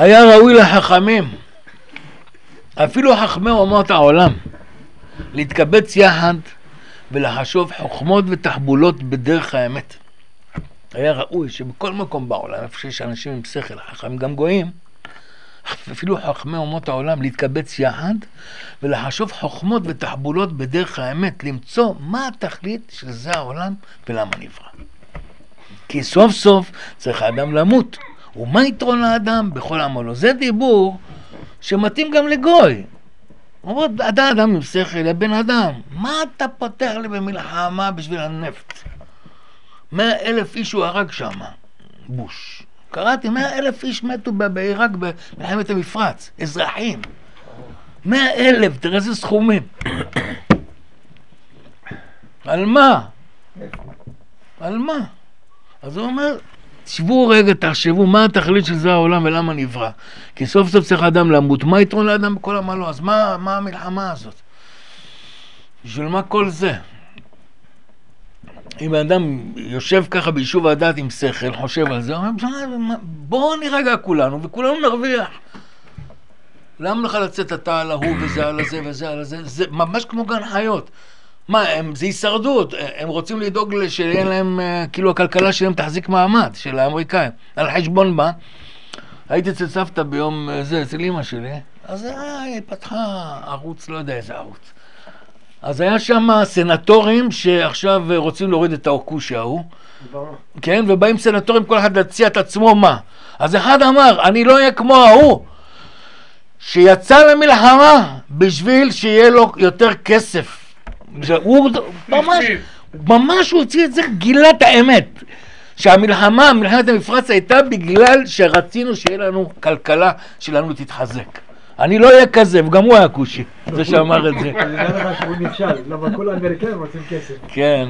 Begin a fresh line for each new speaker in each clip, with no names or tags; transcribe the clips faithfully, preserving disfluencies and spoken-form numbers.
היה ראוי לחכמים, אפילו חכמי אומות העולם, להתקבץ יחד ולחשוב חוכמות ותחבולות בדרך האמת. היה ראוי שבכל מקום בעולם, איפה שיש אנשים עם שכל, חכמים גם גויים, אפילו חכמי אומות העולם, להתקבץ יחד ולחשוב חוכמות ותחבולות בדרך האמת, למצוא מה התכלית של זה העולם ולמה נברא. כי סוף סוף צריך האדם למות. ומה יתרון לאדם בכל עמלו? זה דיבור שמתאים גם לגוי. אומרות, אתה אדם עם שכל, לבן אדם, מה אתה פותח לי במלחמה בשביל הנפט? מאה אלף איש הוא הרג שם, בוש. קראתי, מאה אלף איש מתו בעיראק במלחמת המפרץ, אזרחים. מאה אלף, תראה איזה סכומים. על מה? על מה? אז הוא אומר, תשבו רגע, תחשבו מה התכלית של זה העולם ולמה נברא. כי סוף סוף צריך אדם למות. מה יתרון לאדם בכל עמלו? אז מה, מה המלחמה הזאת? בשביל מה כל זה? אם האדם יושב ככה ביישוב הדעת עם שכל, חושב על זה, אומר, בואו נירגע כולנו וכולנו נרוויח. למה לך לצאת אתה על ההוא וזה על הזה וזה על הזה? זה ממש כמו גן חיות. מה, הם, זה הישרדות, הם רוצים לדאוג שיהיה להם, כאילו הכלכלה שלהם תחזיק מעמד, של האמריקאים. על חשבון מה? הייתי אצל סבתא ביום זה, אצל אמא שלי, אז היא פתחה ערוץ, לא יודע איזה ערוץ. אז היה שם סנטורים שעכשיו רוצים להוריד את האוקושי ההוא, כן, ובאים סנטורים כל אחד להציע את עצמו מה. אז אחד אמר, אני לא אהיה כמו ההוא, שיצא למלחמה בשביל שיהיה לו יותר כסף. הוא ממש, ממש הוא הוציא את זה, גילה את האמת. שהמלחמה, מלחמת המפרץ הייתה בגלל שרצינו שיהיה לנו כלכלה שלנו תתחזק. אני לא אהיה כזה, וגם הוא היה כושי, זה שאמר את זה.
אני יודע לך שהוא נכשל, למה כל האמריקאים רוצים כסף.
כן.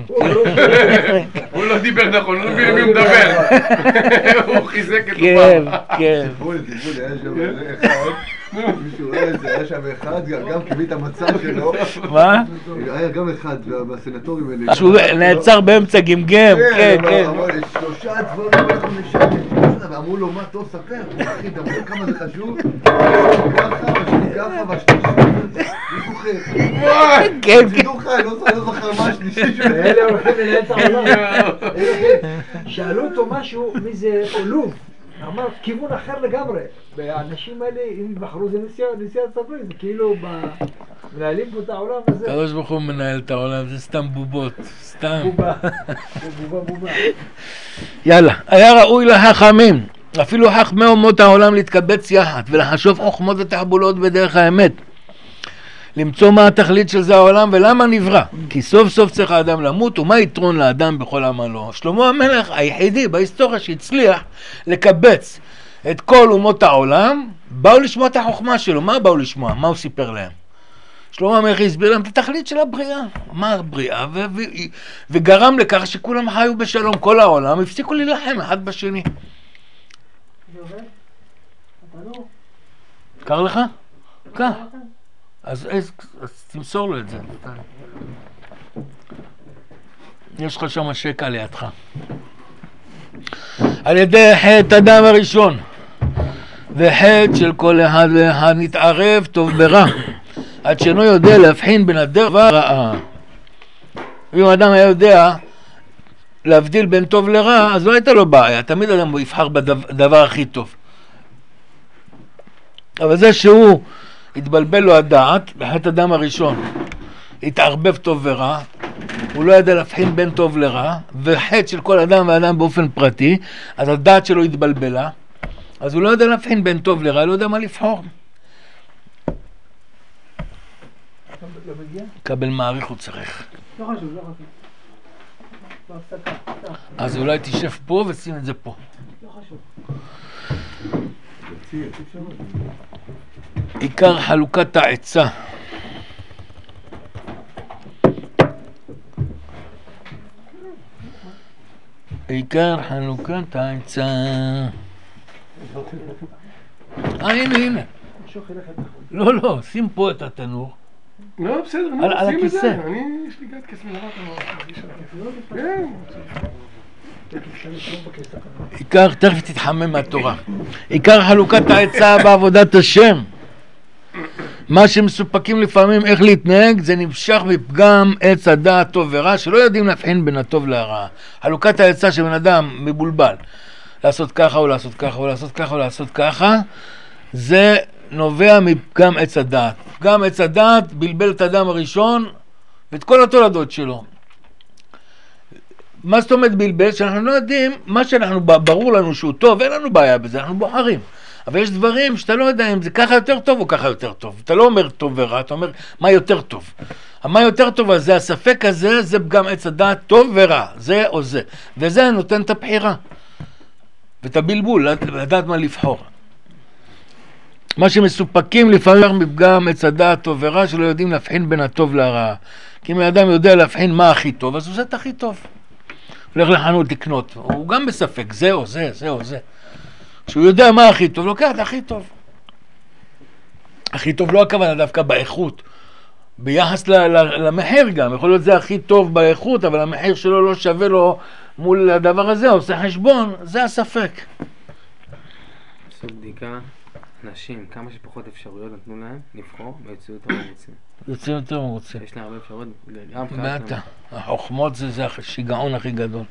הוא לא דיבר נכון, הוא לא מבין מי הוא מדבר. הוא חיזק את
כן, כן.
טיפול, טיפול, היה שם אחד, מישהו ראה את זה, היה שם אחד, גם קיבל את המצב שלו.
מה?
היה גם אחד בסנטורים האלה.
שהוא נעצר באמצע גמגם, כן, כן.
שלושה דברים אנחנו נשארים. ואמרו לו, מה טוב, ספר, אחי, דמרו כמה זה חשוב, ככה, בשביל ככה, בשלישי, הוא זוכר.
כן,
זה זוכר, לא זוכר מה השלישי שלו.
אלה הולכים לנהל את העולם. שאלו אותו משהו, מי זה עולוב? אמר, כיוון אחר לגמרי. והאנשים האלה, אם בחרו, זה נסיעת ספרי, זה כאילו מנהלים פה את העולם הזה.
קדוש ברוך הוא מנהל את העולם, זה סתם בובות, סתם.
בובה, בובה, בובה.
יאללה, היה ראוי לחכמים, אפילו חכמי אומות העולם להתקבץ יחד ולחשוב חוכמות ותחבולות בדרך האמת. למצוא מה התכלית של זה העולם ולמה נברא. כי סוף סוף צריך האדם למות, ומה יתרון לאדם בכל עמלו. שלמה המלך היחידי בהיסטוריה שהצליח לקבץ את כל אומות העולם, באו לשמוע את החוכמה שלו. מה באו לשמוע? מה הוא סיפר להם? שלמה המלך הסביר להם את התכלית של הבריאה. מה הבריאה? ו- ו- וגרם לכך שכולם חיו בשלום, כל העולם, הפסיקו להילחם אחד בשני.
זה עובד? אתה לא?
קר לך? קר. אז, אז, אז תמסור לו את זה. יש לך שם שקע לידך. על ידי חטא אדם הראשון וחטא של כל אחד ואחד נתערב טוב ברע עד שאינו יודע להבחין בין הדרך והרעה. אם האדם היה יודע להבדיל בין טוב לרע, אז לא הייתה לו בעיה, תמיד אדם יבחר בדבר הכי טוב. אבל זה שהוא התבלבל לו הדעת, בחטא אדם הראשון התערבב טוב ורע, הוא לא ידע להבחין בין טוב לרע, וחטא של כל אדם ואדם באופן פרטי, אז הדעת שלו התבלבלה, אז הוא לא ידע להבחין בין טוב לרע, לא יודע מה לבחור. קבל מעריך הוא צריך.
לא חשוב, לא חשוב.
אז אולי תשב פה ושים את זה פה.
לא חשוב.
עיקר חלוקת העצה. עיקר חלוקת העצה. אה, הנה, הנה. לא, לא, שים פה את התנור.
לא, בסדר,
על הכיסא.
אני, יש לי גת כסף מלאכה, אתה מרגיש על הכיסא. כן.
עיקר, תכף תתחמם מהתורה. עיקר חלוקת העצה בעבודת השם. מה שמסופקים לפעמים איך להתנהג, זה נמשך בפגם עץ הדעת טוב ורע, שלא יודעים להבחין בין הטוב להרע. חלוקת העצה של בן אדם מבולבל, לעשות ככה או לעשות ככה או לעשות ככה או לעשות ככה, זה נובע מפגם עץ הדעת. פגם עץ הדעת בלבל את האדם הראשון ואת כל התולדות שלו. מה זאת אומרת בלבל? שאנחנו לא יודעים, מה שאנחנו, ברור לנו שהוא טוב, אין לנו בעיה בזה, אנחנו בוחרים. אבל יש דברים שאתה לא יודע אם זה ככה יותר טוב או ככה יותר טוב. אתה לא אומר טוב ורע, אתה אומר מה יותר טוב. מה יותר טוב, אז זה הספק הזה, זה פגם עץ הדעת טוב ורע, זה או זה. וזה נותן את הבחירה. ואת הבלבול, לדעת מה לבחור. מה שמסופקים לפעמים מפגם עץ הדעת טוב ורע, שלא יודעים להבחין בין הטוב לרע. כי אם האדם יודע להבחין מה הכי טוב, אז הוא עושה את הכי טוב. הולך לחנות לקנות, הוא גם בספק, זה או זה, זה או זה. כשהוא יודע מה הכי טוב, לוקח את הכי טוב. הכי טוב לא הכוונה דווקא באיכות, ביחס ל- ל- למחיר גם. יכול להיות זה הכי טוב באיכות, אבל המחיר שלו לא שווה לו מול הדבר הזה, עושה חשבון, זה הספק.
עשו בדיקה, נשים, כמה שפחות אפשרויות נתנו להם לבחור, ויצאו יותר מרוצים.
יוצאים יותר מרוצים.
יש להם הרבה אפשרויות, גם
מעטה. החוכמות זה, זה השיגעון הכי גדול.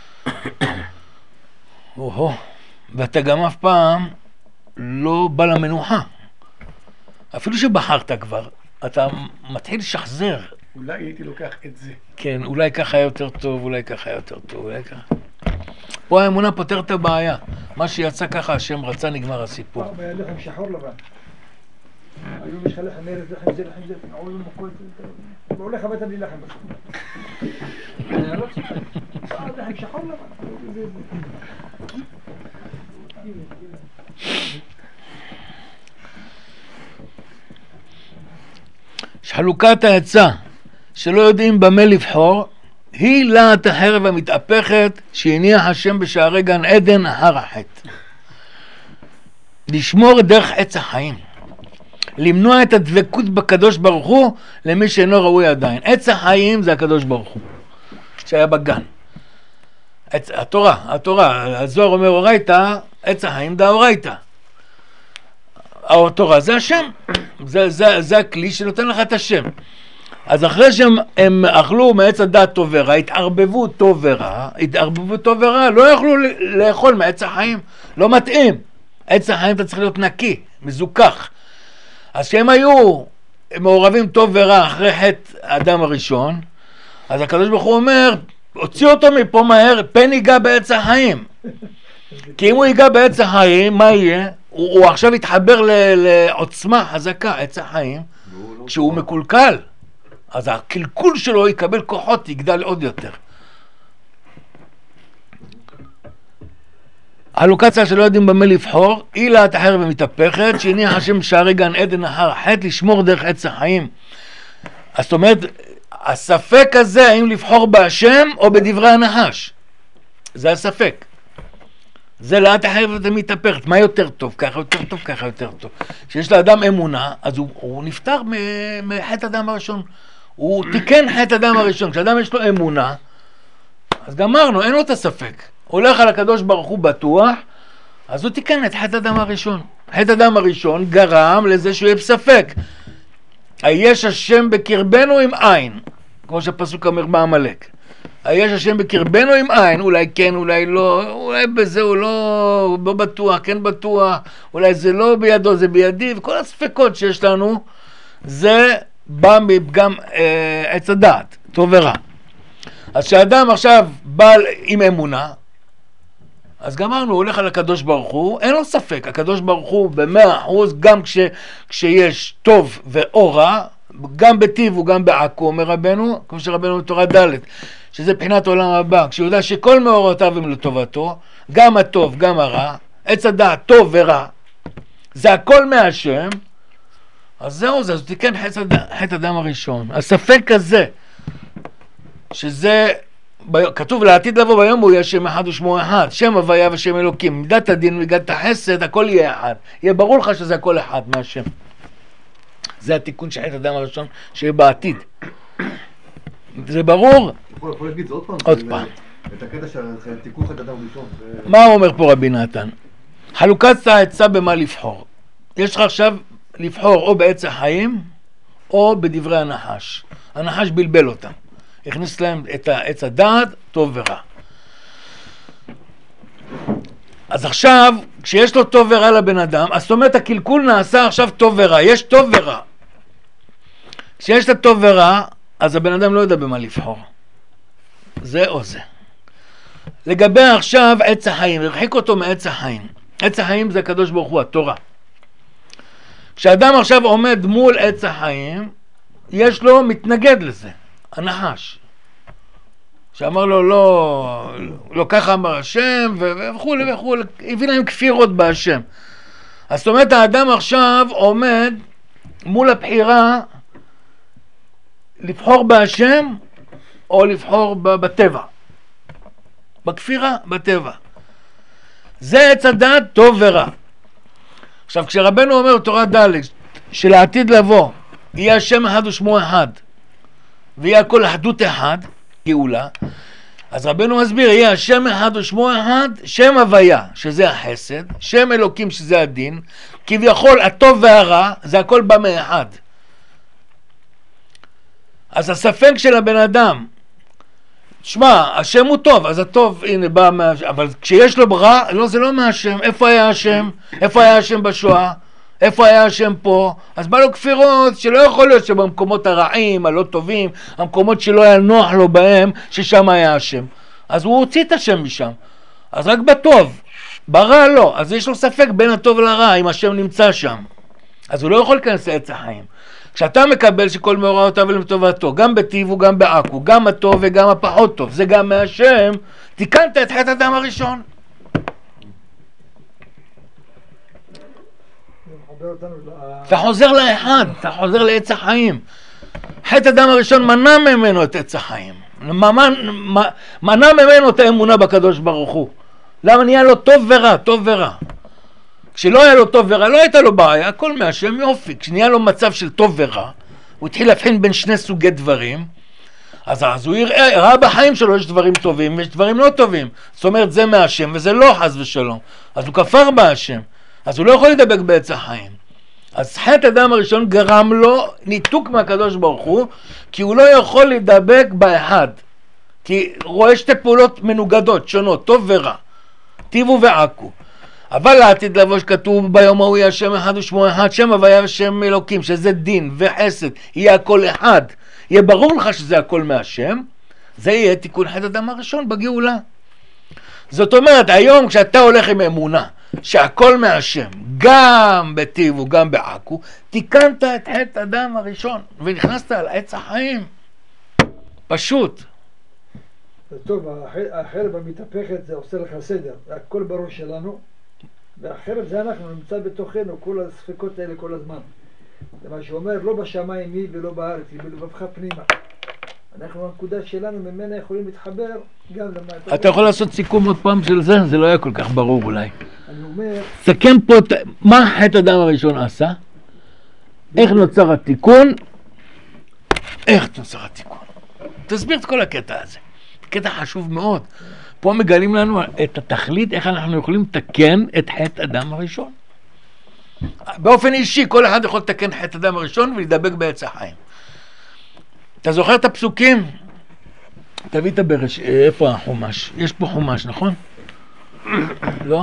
או-הו. ואתה גם אף פעם לא בא למנוחה. אפילו שבחרת כבר, אתה מתחיל לשחזר.
אולי הייתי לוקח את זה.
כן, אולי ככה היה יותר טוב, אולי ככה היה יותר טוב, אולי ככה. פה האמונה פותר את הבעיה. מה שיצא ככה, השם רצה, נגמר הסיפור.
פעם היה לחם שחור לבן. היו יש לך לחם ארץ, לחם זה, לחם זה, עול ומקוי, הוא הולך הביתה בלי לחם בסוף. אני לא צוחק. פעם לחם שחור לבן.
חלוקת העצה שלא יודעים במה לבחור היא להט החרב המתהפכת שהניח השם בשערי גן עדן אחר החטא. לשמור דרך עץ החיים, למנוע את הדבקות בקדוש ברוך הוא למי שאינו ראוי עדיין. עץ החיים זה הקדוש ברוך הוא שהיה בגן. עץ, התורה, התורה, הזוהר אומר אורייתא, עץ החיים דה אורייתא. התורה זה השם, זה, זה, זה הכלי שנותן לך את השם. אז אחרי שהם הם אכלו מעץ הדעת טוב ורע, התערבבו טוב ורע, התערבבו טוב ורע, לא יכלו לאכול מעץ החיים, לא מתאים. עץ החיים אתה צריך להיות נקי, מזוכח. אז שהם היו מעורבים טוב ורע אחרי חטא האדם הראשון, אז הקדוש ברוך הוא אומר, הוציא אותו מפה מהר, פן ייגע בעץ החיים. כי אם הוא ייגע בעץ החיים, מה יהיה? הוא, הוא עכשיו יתחבר ל, לעוצמה חזקה, עץ החיים, כשהוא מקולקל. אז הקלקול שלו יקבל כוחות, יגדל עוד יותר. הלוקציה שלא יודעים במה לבחור, היא להט החרב ומתהפכת, שהניח השם שערי גן עדן אחר החטא, לשמור דרך עץ החיים. אז זאת אומרת, הספק הזה, האם לבחור בהשם או בדברי הנחש. זה הספק. זה להט החרב ומתהפכת. מה יותר טוב? ככה יותר טוב, ככה יותר טוב. כשיש לאדם אמונה, אז הוא, הוא נפטר מחטא אדם הראשון. הוא תיקן חטא אדם הראשון. כשאדם יש לו אמונה, אז גמרנו, אין לו את הספק. הולך על הקדוש ברוך הוא בטוח, אז הוא תיקן את חטא אדם הראשון. חטא אדם הראשון גרם לזה שהוא יהיה בספק. היש השם בקרבנו עם עין, כמו שהפסוק אומר בעמלק. היש השם בקרבנו עם עין, אולי כן, אולי לא, אולי בזה הוא לא, לא בטוח, כן בטוח, אולי זה לא בידו, זה בידי, וכל הספקות שיש לנו, זה בא מפגם אה, עץ הדעת, טוב ורע. אז כשאדם עכשיו בא עם אמונה, אז גמרנו, הוא הולך על הקדוש ברוך הוא, אין לו ספק, הקדוש ברוך הוא במאה אחוז, גם כש, כשיש טוב ואור רע, גם בטיב וגם בעכו, אומר רבנו, כמו שרבנו בתורה ד', שזה בחינת עולם הבא, כשהוא יודע שכל מאורותיו הם לטובתו, גם הטוב, גם הרע, עץ הדעת טוב ורע, זה הכל מהשם, אז זהו זה, אז הוא תיקן חטא אדם הראשון. הספק הזה, שזה, כתוב לעתיד לבוא ביום הוא יהיה שם אחד ושמו אחד, שם הוויה ושם אלוקים, מידת הדין ומידת החסד, הכל יהיה אחד. יהיה ברור לך שזה הכל אחד מהשם. זה התיקון של חטא אדם הראשון שיהיה בעתיד. זה ברור?
יכול להגיד זה עוד פעם?
עוד פעם.
את הקטע של תיקון חטא אדם ראשון.
מה אומר פה רבי נתן? חלוקת העצה במה לבחור. יש לך עכשיו לבחור או בעץ החיים או בדברי הנחש. הנחש בלבל אותם. הכניס להם את העץ הדעת, טוב ורע. אז עכשיו, כשיש לו טוב ורע לבן אדם, אז זאת אומרת הקלקול נעשה עכשיו טוב ורע. יש טוב ורע. כשיש את טוב ורע, אז הבן אדם לא יודע במה לבחור. זה או זה. לגבי עכשיו עץ החיים, הרחיק אותו מעץ החיים. עץ החיים זה הקדוש ברוך הוא, התורה. כשאדם עכשיו עומד מול עץ החיים, יש לו מתנגד לזה, הנחש. שאמר לו לא, לא ככה אמר השם וכו' וכו', הביא להם כפירות בהשם. אז זאת אומרת האדם עכשיו עומד מול הבחירה לבחור בהשם או לבחור בטבע. בכפירה, בטבע. זה עץ הדעת טוב ורע. עכשיו כשרבנו אומר תורה ד' שלעתיד לבוא יהיה השם אחד ושמו אחד ויהיה הכל אחדות אחד, גאולה, אז רבנו מסביר יהיה השם אחד ושמו אחד, שם הוויה שזה החסד, שם אלוקים שזה הדין, כביכול הטוב והרע זה הכל בא מאחד. אז הספק של הבן אדם, שמע, השם הוא טוב, אז הטוב הנה בא מהשם, אבל כשיש לו רע, לא, זה לא מהשם. איפה היה השם? איפה היה השם בשואה? איפה היה השם פה? אז בא לו כפירות שלא יכול להיות שבמקומות הרעים, הלא טובים, המקומות שלא היה נוח לו בהם, ששם היה השם. אז הוא הוציא את השם משם. אז רק בטוב, ברע לא. אז יש לו ספק בין הטוב לרע, אם השם נמצא שם. אז הוא לא יכול להיכנס לעץ החיים. כשאתה מקבל שכל מאורעותיו לטובתו, גם בטיב וגם בעכו, גם הטוב וגם הפחות טוב, זה גם מהשם, תיקנת את חטא אדם הראשון. אתה חוזר לאחד, אתה חוזר לעץ החיים. חטא אדם הראשון מנע ממנו את עץ החיים, מנע ממנו את האמונה בקדוש ברוך הוא. למה נהיה לו טוב ורע, טוב ורע? כשלא היה לו טוב ורע, לא הייתה לו בעיה, הכל מהשם יופי. כשנהיה לו מצב של טוב ורע, הוא התחיל להבחין בין שני סוגי דברים, אז, אז הוא יראה, ראה בחיים שלו יש דברים טובים ויש דברים לא טובים. זאת אומרת, זה מהשם וזה לא חס ושלום. אז הוא כפר בהשם, אז הוא לא יכול לדבק בעץ החיים. אז חטא אדם הראשון גרם לו ניתוק מהקדוש ברוך הוא, כי הוא לא יכול לדבק באחד. כי רואה שתי פעולות מנוגדות, שונות, טוב ורע, טיבו ועכו. אבל לעתיד לבוא שכתוב ביום ההוא יהיה השם אחד ושמו אחד, שם הוויה ושם אלוקים, שזה דין וחסד, יהיה הכל אחד, יהיה ברור לך שזה הכל מהשם, זה יהיה תיקון חטא אדם הראשון בגאולה. זאת אומרת, היום כשאתה הולך עם אמונה, שהכל מהשם, גם בטיב וגם בעכו, תיקנת את חטא אדם הראשון, ונכנסת על עץ החיים. פשוט.
טוב, החרב המתהפכת זה עושה לך סדר, הכל בראש שלנו, והחרב זה אנחנו נמצא בתוכנו, כל הספקות האלה כל הזמן. זה מה שאומר, לא בשמיים היא ולא בארץ, היא בלבבך פנימה. אנחנו, הנקודה שלנו, ממנה יכולים להתחבר גם למה...
אתה יכול לעשות סיכום עוד פעם של זה? זה לא היה כל כך ברור אולי.
אני אומר...
סכם פה, מה חטא אדם הראשון עשה? איך נוצר התיקון? איך נוצר התיקון? תסביר את כל הקטע הזה. קטע חשוב מאוד. פה מגלים לנו את התכלית, איך אנחנו יכולים לתקן את חטא אדם הראשון. באופן אישי, כל אחד יכול לתקן חטא אדם הראשון ולדבק בעץ החיים. אתה זוכר את הפסוקים? תביא את הברש, איפה החומש? יש פה חומש, נכון? לא?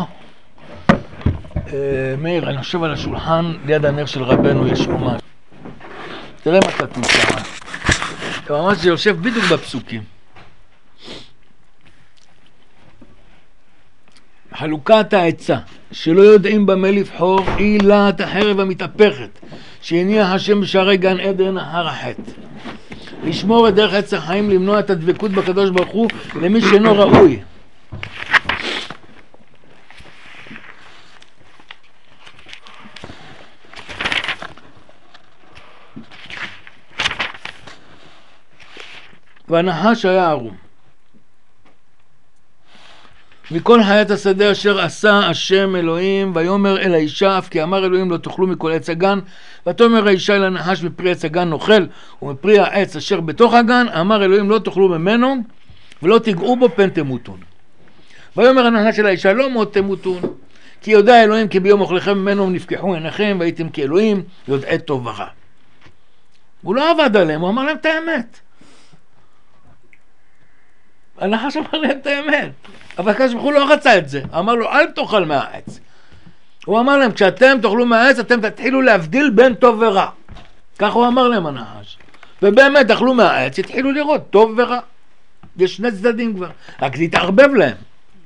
מאיר, אני חושב על השולחן, ליד הנר של רבנו יש חומש. תראה מה כתוב שם. אתה ממש יושב בדיוק בפסוקים. חלוקת העצה, שלא יודעים במה לבחור, עילת החרב המתהפכת, שהניח השם בשערי גן עדן אחר החטא. לשמור את דרך עץ החיים, למנוע את הדבקות בקדוש ברוך הוא למי שאינו ראוי. והנחש היה ערום. מכל חיית השדה אשר עשה השם אלוהים, ויאמר אל האישה, אף כי אמר אלוהים לא תאכלו מכל עץ הגן, ותאמר האישה אל הנחש, מפרי עץ הגן נאכל, ומפרי העץ אשר בתוך הגן, אמר אלוהים לא תאכלו ממנו, ולא תיגעו בו פן תמותון. ויאמר הנחש אל האישה לא מות תמותון, כי יודע אלוהים כי ביום אוכליכם ממנו נפקחו עיניכם והייתם כאלוהים יודעי טוב ורע. הוא לא עבד עליהם, הוא אמר להם את האמת. הנחש אמר להם את האמת, אבל הקדוש ברוך הוא לא רצה את זה, אמר לו אל תאכל מהעץ. הוא אמר להם כשאתם תאכלו מהעץ אתם תתחילו להבדיל בין טוב ורע. כך הוא אמר להם הנחש, ובאמת אכלו מהעץ, התחילו לראות טוב ורע. יש שני צדדים כבר, רק זה התערבב להם.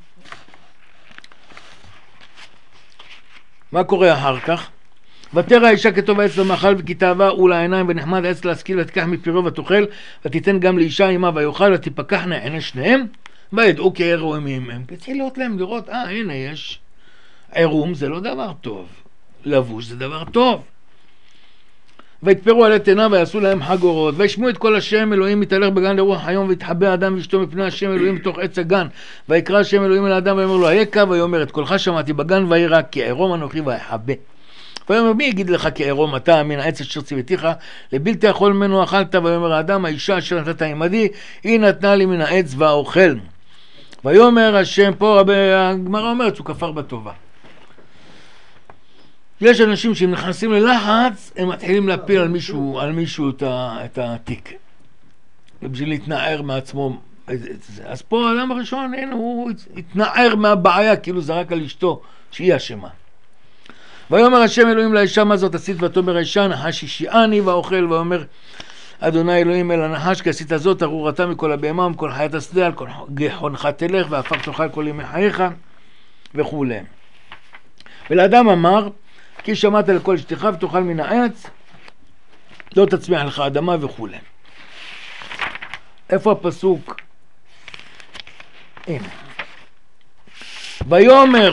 מה קורה אחר כך? ותרא האישה כטוב העץ למאכל וכי תאווה הוא לעיניים ונחמד העץ להשכיל ותיקח מפירו ותאכל ותיתן גם לאישה עמה ויאכל ותפקחנה עיני שניהם וידעו כי עירומים הם. התחיל להיות להם לראות, אה הנה יש עירום, זה לא דבר טוב, לבוש זה דבר טוב. ויתפרו עלי תאנה ויעשו להם חגורות וישמעו את כל השם אלוהים מתהלך בגן לרוח היום ויתחבא אדם ואשתו מפני השם אלוהים בתוך עץ הגן ויקרא השם אלוהים אל האדם ויאמר לו היקה ויאמר את קולך שמעתי בגן וירא כי עירום אנוכי ויחבא. ויאמר מי יגיד לך כי עירום אתה מן העץ אשר ציוויתיך לבלתי אכול ממנו אכלת. ויאמר האדם האישה אשר נתת עמדי היא נתנה לי מן העץ ואוכל. ויאמר השם, פה הגמרא אומרת שהוא כפר בטובה. יש אנשים שהם נכנסים ללחץ, הם מתחילים להפיל על מישהו, על מישהו את, ה, את התיק. בשביל להתנער מעצמו. אז פה האדם הראשון, הנה, הוא התנער מהבעיה, כאילו זרק על אשתו, שהיא אשמה. ויאמר השם אלוהים לאישה מה זאת עשית ותאמר האישה נחש השיעני ואוכל. ויאמר אדוני אלוהים אל הנחש כי עשית זאת ארורתה מכל הבהמה ומכל חיית השדה על כל גחונך תלך ואפק תאכל כל ימי חייך וכו'. ולאדם אמר כי שמעת לכל אשתך ותאכל מן העץ לא תצמיח לך אדמה וכו'. איפה הפסוק? הנה. ויאמר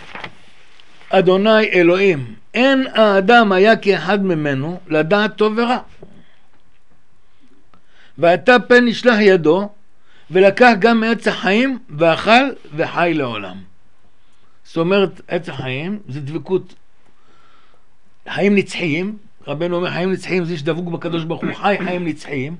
אדוני אלוהים אין האדם היה כאחד ממנו לדעת טוב ורע. ואתה פן נשלח ידו ולקח גם מעץ החיים ואכל וחי לעולם. זאת אומרת עץ החיים זה דבקות חיים נצחיים. רבנו אומר חיים נצחיים זה שדבוק בקדוש ברוך הוא חי חיים נצחיים.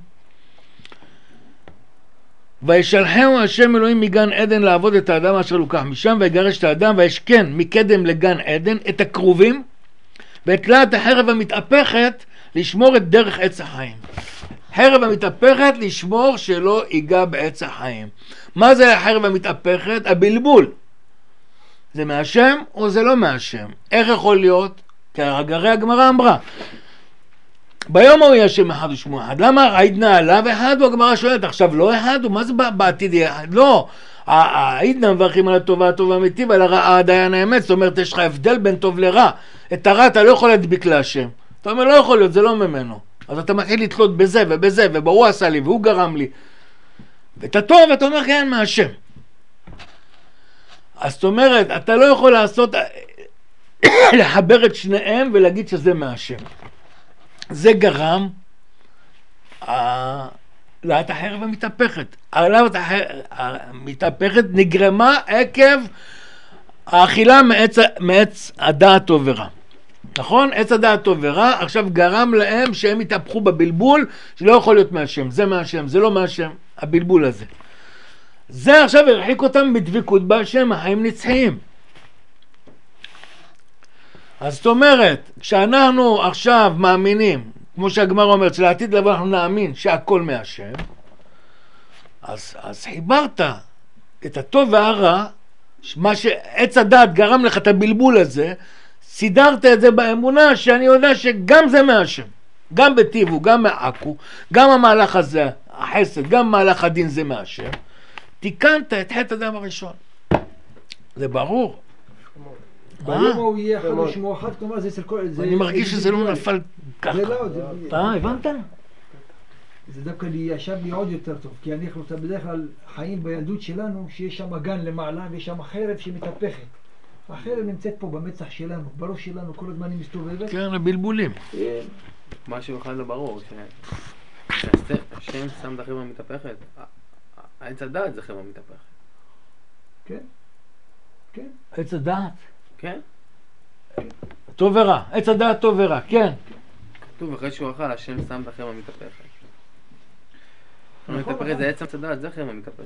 וישלחהו השם אלוהים מגן עדן לעבוד את האדם אשר לוקח משם ויגרש את האדם וישכן מקדם לגן עדן את הקרובים ואת תלת החרב המתהפכת לשמור את דרך עץ החיים. חרב המתהפכת לשמור שלא ייגע בעץ החיים. מה זה החרב המתהפכת? הבלבול. זה מהשם או זה לא מהשם? איך יכול להיות? כי הרי הגמרא אמרה ביום ההוא יהיה שם אחד ושמו אחד. למה העידנא עליו אחד? והגמרא שואלת עכשיו לא אחד? ומה זה בעתיד יהיה אחד? לא. העידנא מברכים על הטובה הטובה אמיתי ועל הרעה דיין האמת. זאת אומרת יש לך הבדל בין טוב לרע. את הרע אתה לא יכול להדביק להשם. אתה אומר לא יכול להיות, זה לא ממנו. אז אתה מתחיל לתלות בזה ובזה ובהוא עשה לי והוא גרם לי. ואת הטוב אתה אומר כן מהשם. אז זאת אומרת אתה לא יכול לעשות לחבר את שניהם ולהגיד שזה מהשם. זה גרם להט החרב המתהפכת. הלהט המתהפכת נגרמה עקב האכילה מעץ, מעץ הדעת טוב ורע. נכון? עץ הדעת טוב ורע עכשיו גרם להם שהם התהפכו בבלבול שלא יכול להיות מהשם. זה מהשם, זה לא מהשם, הבלבול הזה. זה עכשיו הרחיק אותם בדבקות בהשם, החיים נצחיים. אז זאת אומרת, כשאנחנו עכשיו מאמינים, כמו שהגמרא אומרת, שלעתיד לבוא אנחנו נאמין שהכל מהשם, אז, אז חיברת את הטוב והרע, מה שעץ הדעת גרם לך את הבלבול הזה, סידרת את זה באמונה שאני יודע שגם זה מהשם, גם בטיבו, גם מעכו, גם המהלך הזה, החסד, גם מהלך הדין זה מהשם, תיקנת את חטא אדם הראשון. זה ברור.
ביום הוא יהיה אחד ושמו אחד, כלומר זה אצל כל...
אני מרגיש שזה לא נפל ככה.
זה לא, זה...
אה, הבנת?
זה דווקא ישב לי עוד יותר טוב, כי אנחנו בדרך כלל חיים בילדות שלנו, שיש שם גן למעלה ויש שם חרב שמתהפכת. החרב נמצאת פה במצח שלנו, בראש שלנו, כל הזמן היא מסתובבת.
כן, הבלבולים.
משהו אחד לא ברור, שהשם שם את החרב המתהפכת, העץ הדעת זה חרב המתהפכת.
כן, כן.
עץ הדעת?
כן.
טוב ורע, עץ הדעת טוב ורע, כן.
כתוב אחרי שהוא אכל, השם שם את החרב המתהפכת. חרמה מתהפכת זה עצם הדעת, זה חרמה מתהפכת.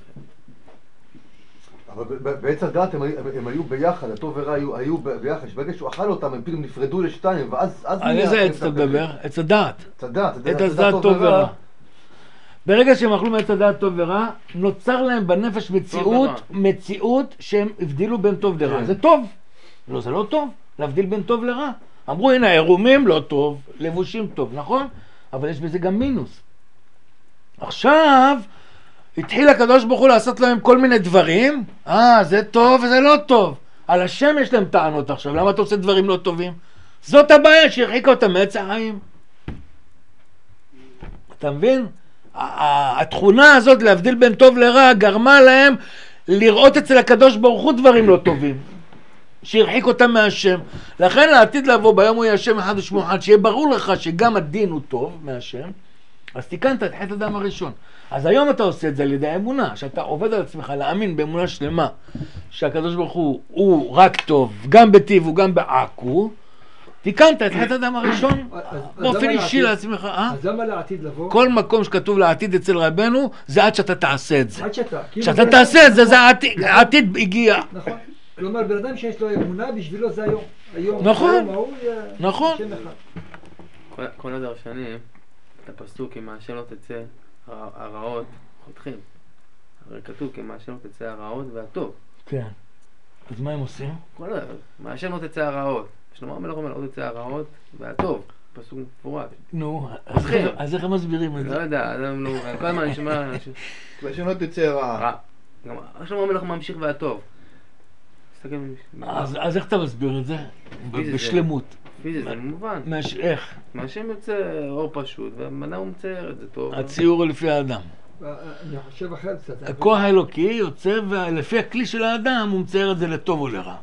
אבל בעץ הדעת הם, הם, הם היו ביחד, הטוב ורע היו, היו ביחד, שברגע שהוא אכל אותם הם פתאום נפרדו לשתיים, ואז...
על איזה עץ אתה מדבר? עץ הדעת.
עץ הדעת,
עץ הדעת טוב ורע. ברגע שהם אכלו מעץ הדעת טוב ורע, נוצר להם בנפש מציאות, מציאות שהם הבדילו בין טוב לרע. זה טוב. לא, זה לא טוב, להבדיל בין טוב לרע. אמרו, הנה, עירומים לא טוב, לבושים טוב, נכון? אבל יש בזה גם מינוס. עכשיו... התחיל הקדוש ברוך הוא לעשות להם כל מיני דברים, אה, זה טוב וזה לא טוב. על השם יש להם טענות עכשיו, למה אתה עושה דברים לא טובים? זאת הבעיה שהרחיקה אותם מעץ החיים. אתה מבין? התכונה הזאת להבדיל בין טוב לרע גרמה להם לראות אצל הקדוש ברוך הוא דברים לא טובים, שהרחיק אותם מהשם. לכן לעתיד לבוא ביום הוא יהיה השם אחד ושמו אחד, שיהיה ברור לך שגם הדין הוא טוב מהשם, אז תיקנת את חטא אדם הראשון. אז היום אתה עושה את זה על ידי האמונה, שאתה עובד על עצמך להאמין באמונה שלמה שהקדוש ברוך הוא הוא רק טוב, גם בטיב וגם בעכו, תיקנת את חטא אדם הראשון באופן אישי לעצמך.
אז למה לעתיד לבוא?
כל מקום שכתוב לעתיד אצל רבנו זה עד שאתה תעשה את זה.
עד שאתה.
כשאתה תעשה את זה, זה העתיד הגיע.
נכון. כלומר, בן אדם שיש לו אמונה, בשבילו זה היום. היום.
נכון.
היום,
נכון.
כל הדרשנים, את הפסוק, אם השם לא תצא הרעות, חותכים. הרי כתוב, כי מה השם לא תצא הרעות והטוב.
כן. אז מה הם עושים?
כל הדבר, מה השם לא תצא הרעות. שלמה המלך אומר, לא תצא הרעות והטוב. פסוק מפורט.
נו, אז איך הם מסבירים את זה?
לא יודע, אדם לא... כל הזמן אני שומע...
והשם לא תצא רע.
רע. גם שלמה המלך ממשיך והטוב.
אז איך אתה מסביר את זה? בשלמות.
פיזי זה מובן.
איך?
מהשם יוצא אור פשוט, והמנה הוא מצייר את זה טוב.
הציור הוא לפי האדם.
אני חושב אחרת קצת.
הכוח האלוקי יוצא, ולפי הכלי של האדם הוא מצייר את זה לטוב או לרע.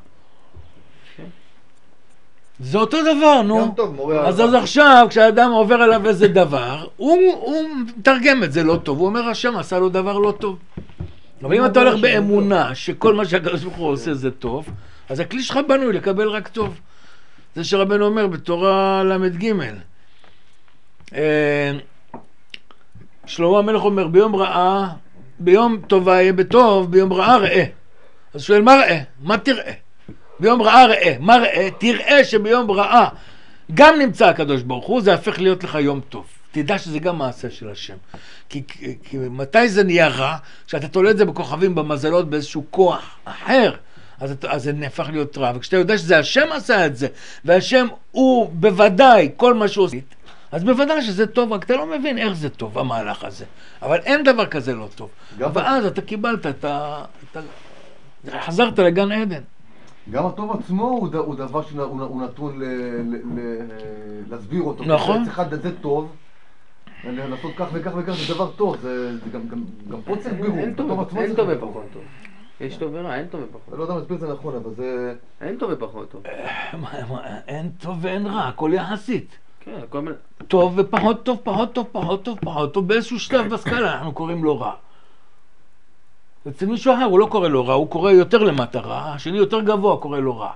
זה אותו דבר, נו. אז אז עכשיו, כשהאדם עובר עליו איזה דבר, הוא מתרגם את זה לא טוב. הוא אומר, השם עשה לו דבר לא טוב. אבל אם אתה הולך באמונה שכל מה שהקדוש ברוך הוא עושה זה טוב, אז הכלי שלך בנוי לקבל רק טוב. זה שרבנו אומר בתורה למד ג' שלמה המלך אומר ביום רעה, ביום טובה יהיה בטוב, ביום רעה ראה. אז שואל מה ראה? מה תראה? ביום רעה ראה. מה ראה? תראה שביום רעה גם נמצא הקדוש ברוך הוא, זה הפך להיות לך יום טוב. תדע שזה גם מעשה של השם. כי, כי, כי מתי זה נהיה רע? כשאתה תולה את זה בכוכבים, במזלות, באיזשהו כוח אחר, אז, אז זה נהפך להיות רע. וכשאתה יודע שזה השם עשה את זה, והשם הוא בוודאי כל מה שהוא עושה, אז בוודאי שזה טוב, רק אתה לא מבין איך זה טוב, המהלך הזה. אבל אין דבר כזה לא טוב. ואז אתה קיבלת, אתה, אתה, חזרת לגן עדן.
גם הטוב עצמו הוא, ד, הוא דבר שהוא נתון ל, ל, ל, להסביר אותו.
נכון.
צריך לדעת זה טוב, לעשות כך וכך וכך, זה דבר טוב, זה, זה גם, גם, גם פה צריך בירור.
אין טוב, אין טוב ופחות טוב. יש טוב ורע, אין טוב ופחות.
אני לא יודע להסביר את זה נכון, אבל זה...
אין טוב ופחות טוב.
אין טוב ואין רע, הכל יחסית.
כן, הכל...
טוב ופחות טוב, פחות טוב, פחות טוב, פחות טוב, באיזשהו שלב בסקאלה אנחנו קוראים לו רע. אצל מישהו אחר הוא לא קורא לו רע, הוא קורא יותר למטה רע, השני יותר גבוה קורא לו רע.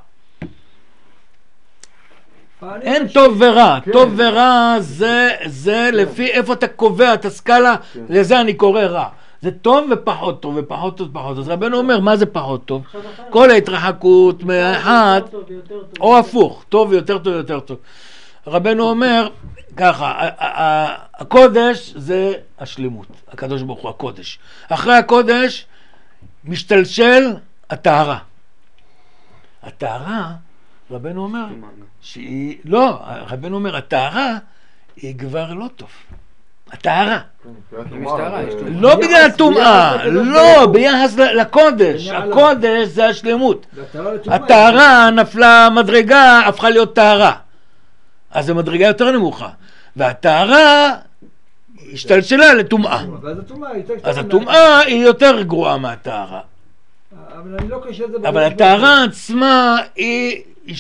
אין טוב ורע, טוב ורע זה לפי איפה אתה קובע את הסקאלה, לזה אני קורא רע. זה טוב ופחות טוב, ופחות טוב ופחות טוב. אז רבנו אומר, מה זה פחות טוב? כל ההתרחקות מאחת, או הפוך, טוב ויותר טוב ויותר טוב. רבנו אומר, ככה, הקודש זה השלמות, הקדוש ברוך הוא, הקודש. אחרי הקודש משתלשל הטהרה. הטהרה, רבנו אומר, שהיא, לא, רבנו אומר, הטהרה היא כבר לא טוב. הטהרה. לא בגלל הטומאה, לא, ביחס לקודש. הקודש זה השלמות. הטהרה נפלה מדרגה, הפכה להיות טהרה. אז זו מדרגה יותר נמוכה. והטהרה השתלשלה לטומאה. אז הטומאה היא יותר גרועה מהטהרה. אבל הטהרה עצמה היא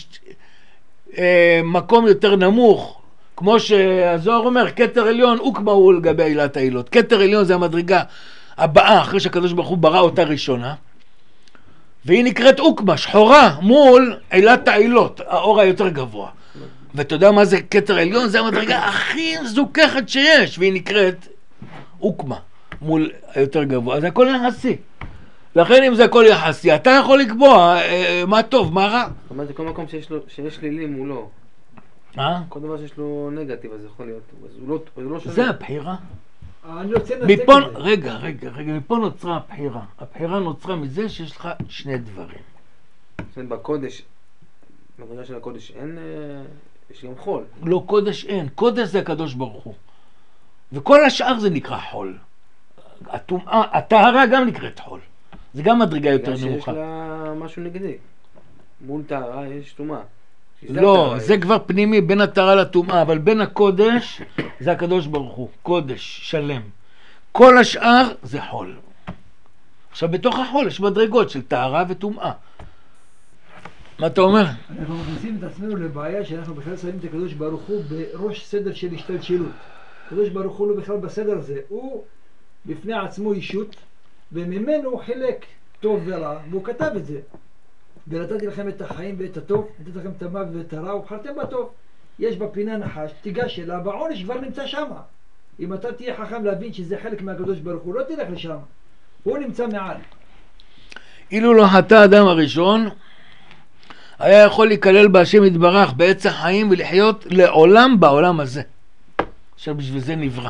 מקום יותר נמוך. כמו שהזוהר אומר, כתר עליון אוקמה הוא לגבי עילת העילות. כתר עליון זה המדרגה הבאה, אחרי שהקדוש ברוך הוא ברא אותה ראשונה, והיא נקראת אוקמה, שחורה, מול עילת העילות, האור היותר גבוה. ואתה יודע מה זה כתר עליון? זה המדרגה הכי זוכחת שיש, והיא נקראת אוקמה. מול היותר גבוה, אז הכל יחסי. לכן אם זה הכל יחסי, אתה יכול לקבוע אה, מה טוב, מה רע.
זאת אומרת, כל מקום שיש לו, שיש שלילי מולו,
אה?
כל דבר שיש לו נגטיב, אז יכול להיות, אז הוא לא, הוא לא שווה.
זה הבחירה.
אני רוצה לנתק
מפה,
את זה.
רגע, רגע, רגע, מפה נוצרה הבחירה. הבחירה נוצרה מזה שיש לך שני דברים.
זאת אומרת, בקודש, בקודש של הקודש אין, אה, יש גם חול.
לא, קודש אין. קודש זה הקדוש ברוך הוא. וכל השאר זה נקרא חול. הטומאה, הטהרה גם נקראת חול. זה גם מדרגה יותר
בגלל שיש
נמוכה.
לה משהו נגדי. מול טהרה יש טומאה. שזה
לא,
הטהרה,
זה כבר פנימי בין הטהרה לטומאה, אבל בין הקודש זה הקדוש ברוך הוא. קודש, שלם. כל השאר זה חול. עכשיו בתוך החול יש מדרגות של טהרה וטומאה. מה אתה אומר?
אנחנו מכניסים את עצמנו לבעיה שאנחנו בכלל שמים את הקדוש ברוך הוא בראש סדר של השתלשלות. הקדוש ברוך הוא לא בכלל בסדר הזה, הוא בפני עצמו אישות, וממנו הוא חילק טוב ורע, והוא כתב את זה. ונתתי לכם את החיים ואת הטוב, נתתי לכם את המוות ואת הרע, ובחרתם בטוב. יש בפינה נחש, תיגש אליה, והעונש כבר נמצא שם. אם אתה תהיה חכם להבין שזה חלק מהקדוש ברוך הוא, לא תלך לשם. הוא נמצא מעל.
אילו לא חטא האדם הראשון, היה יכול להיכלל בהשם יתברך בעץ החיים ולחיות לעולם בעולם הזה. אשר בשביל זה נברא.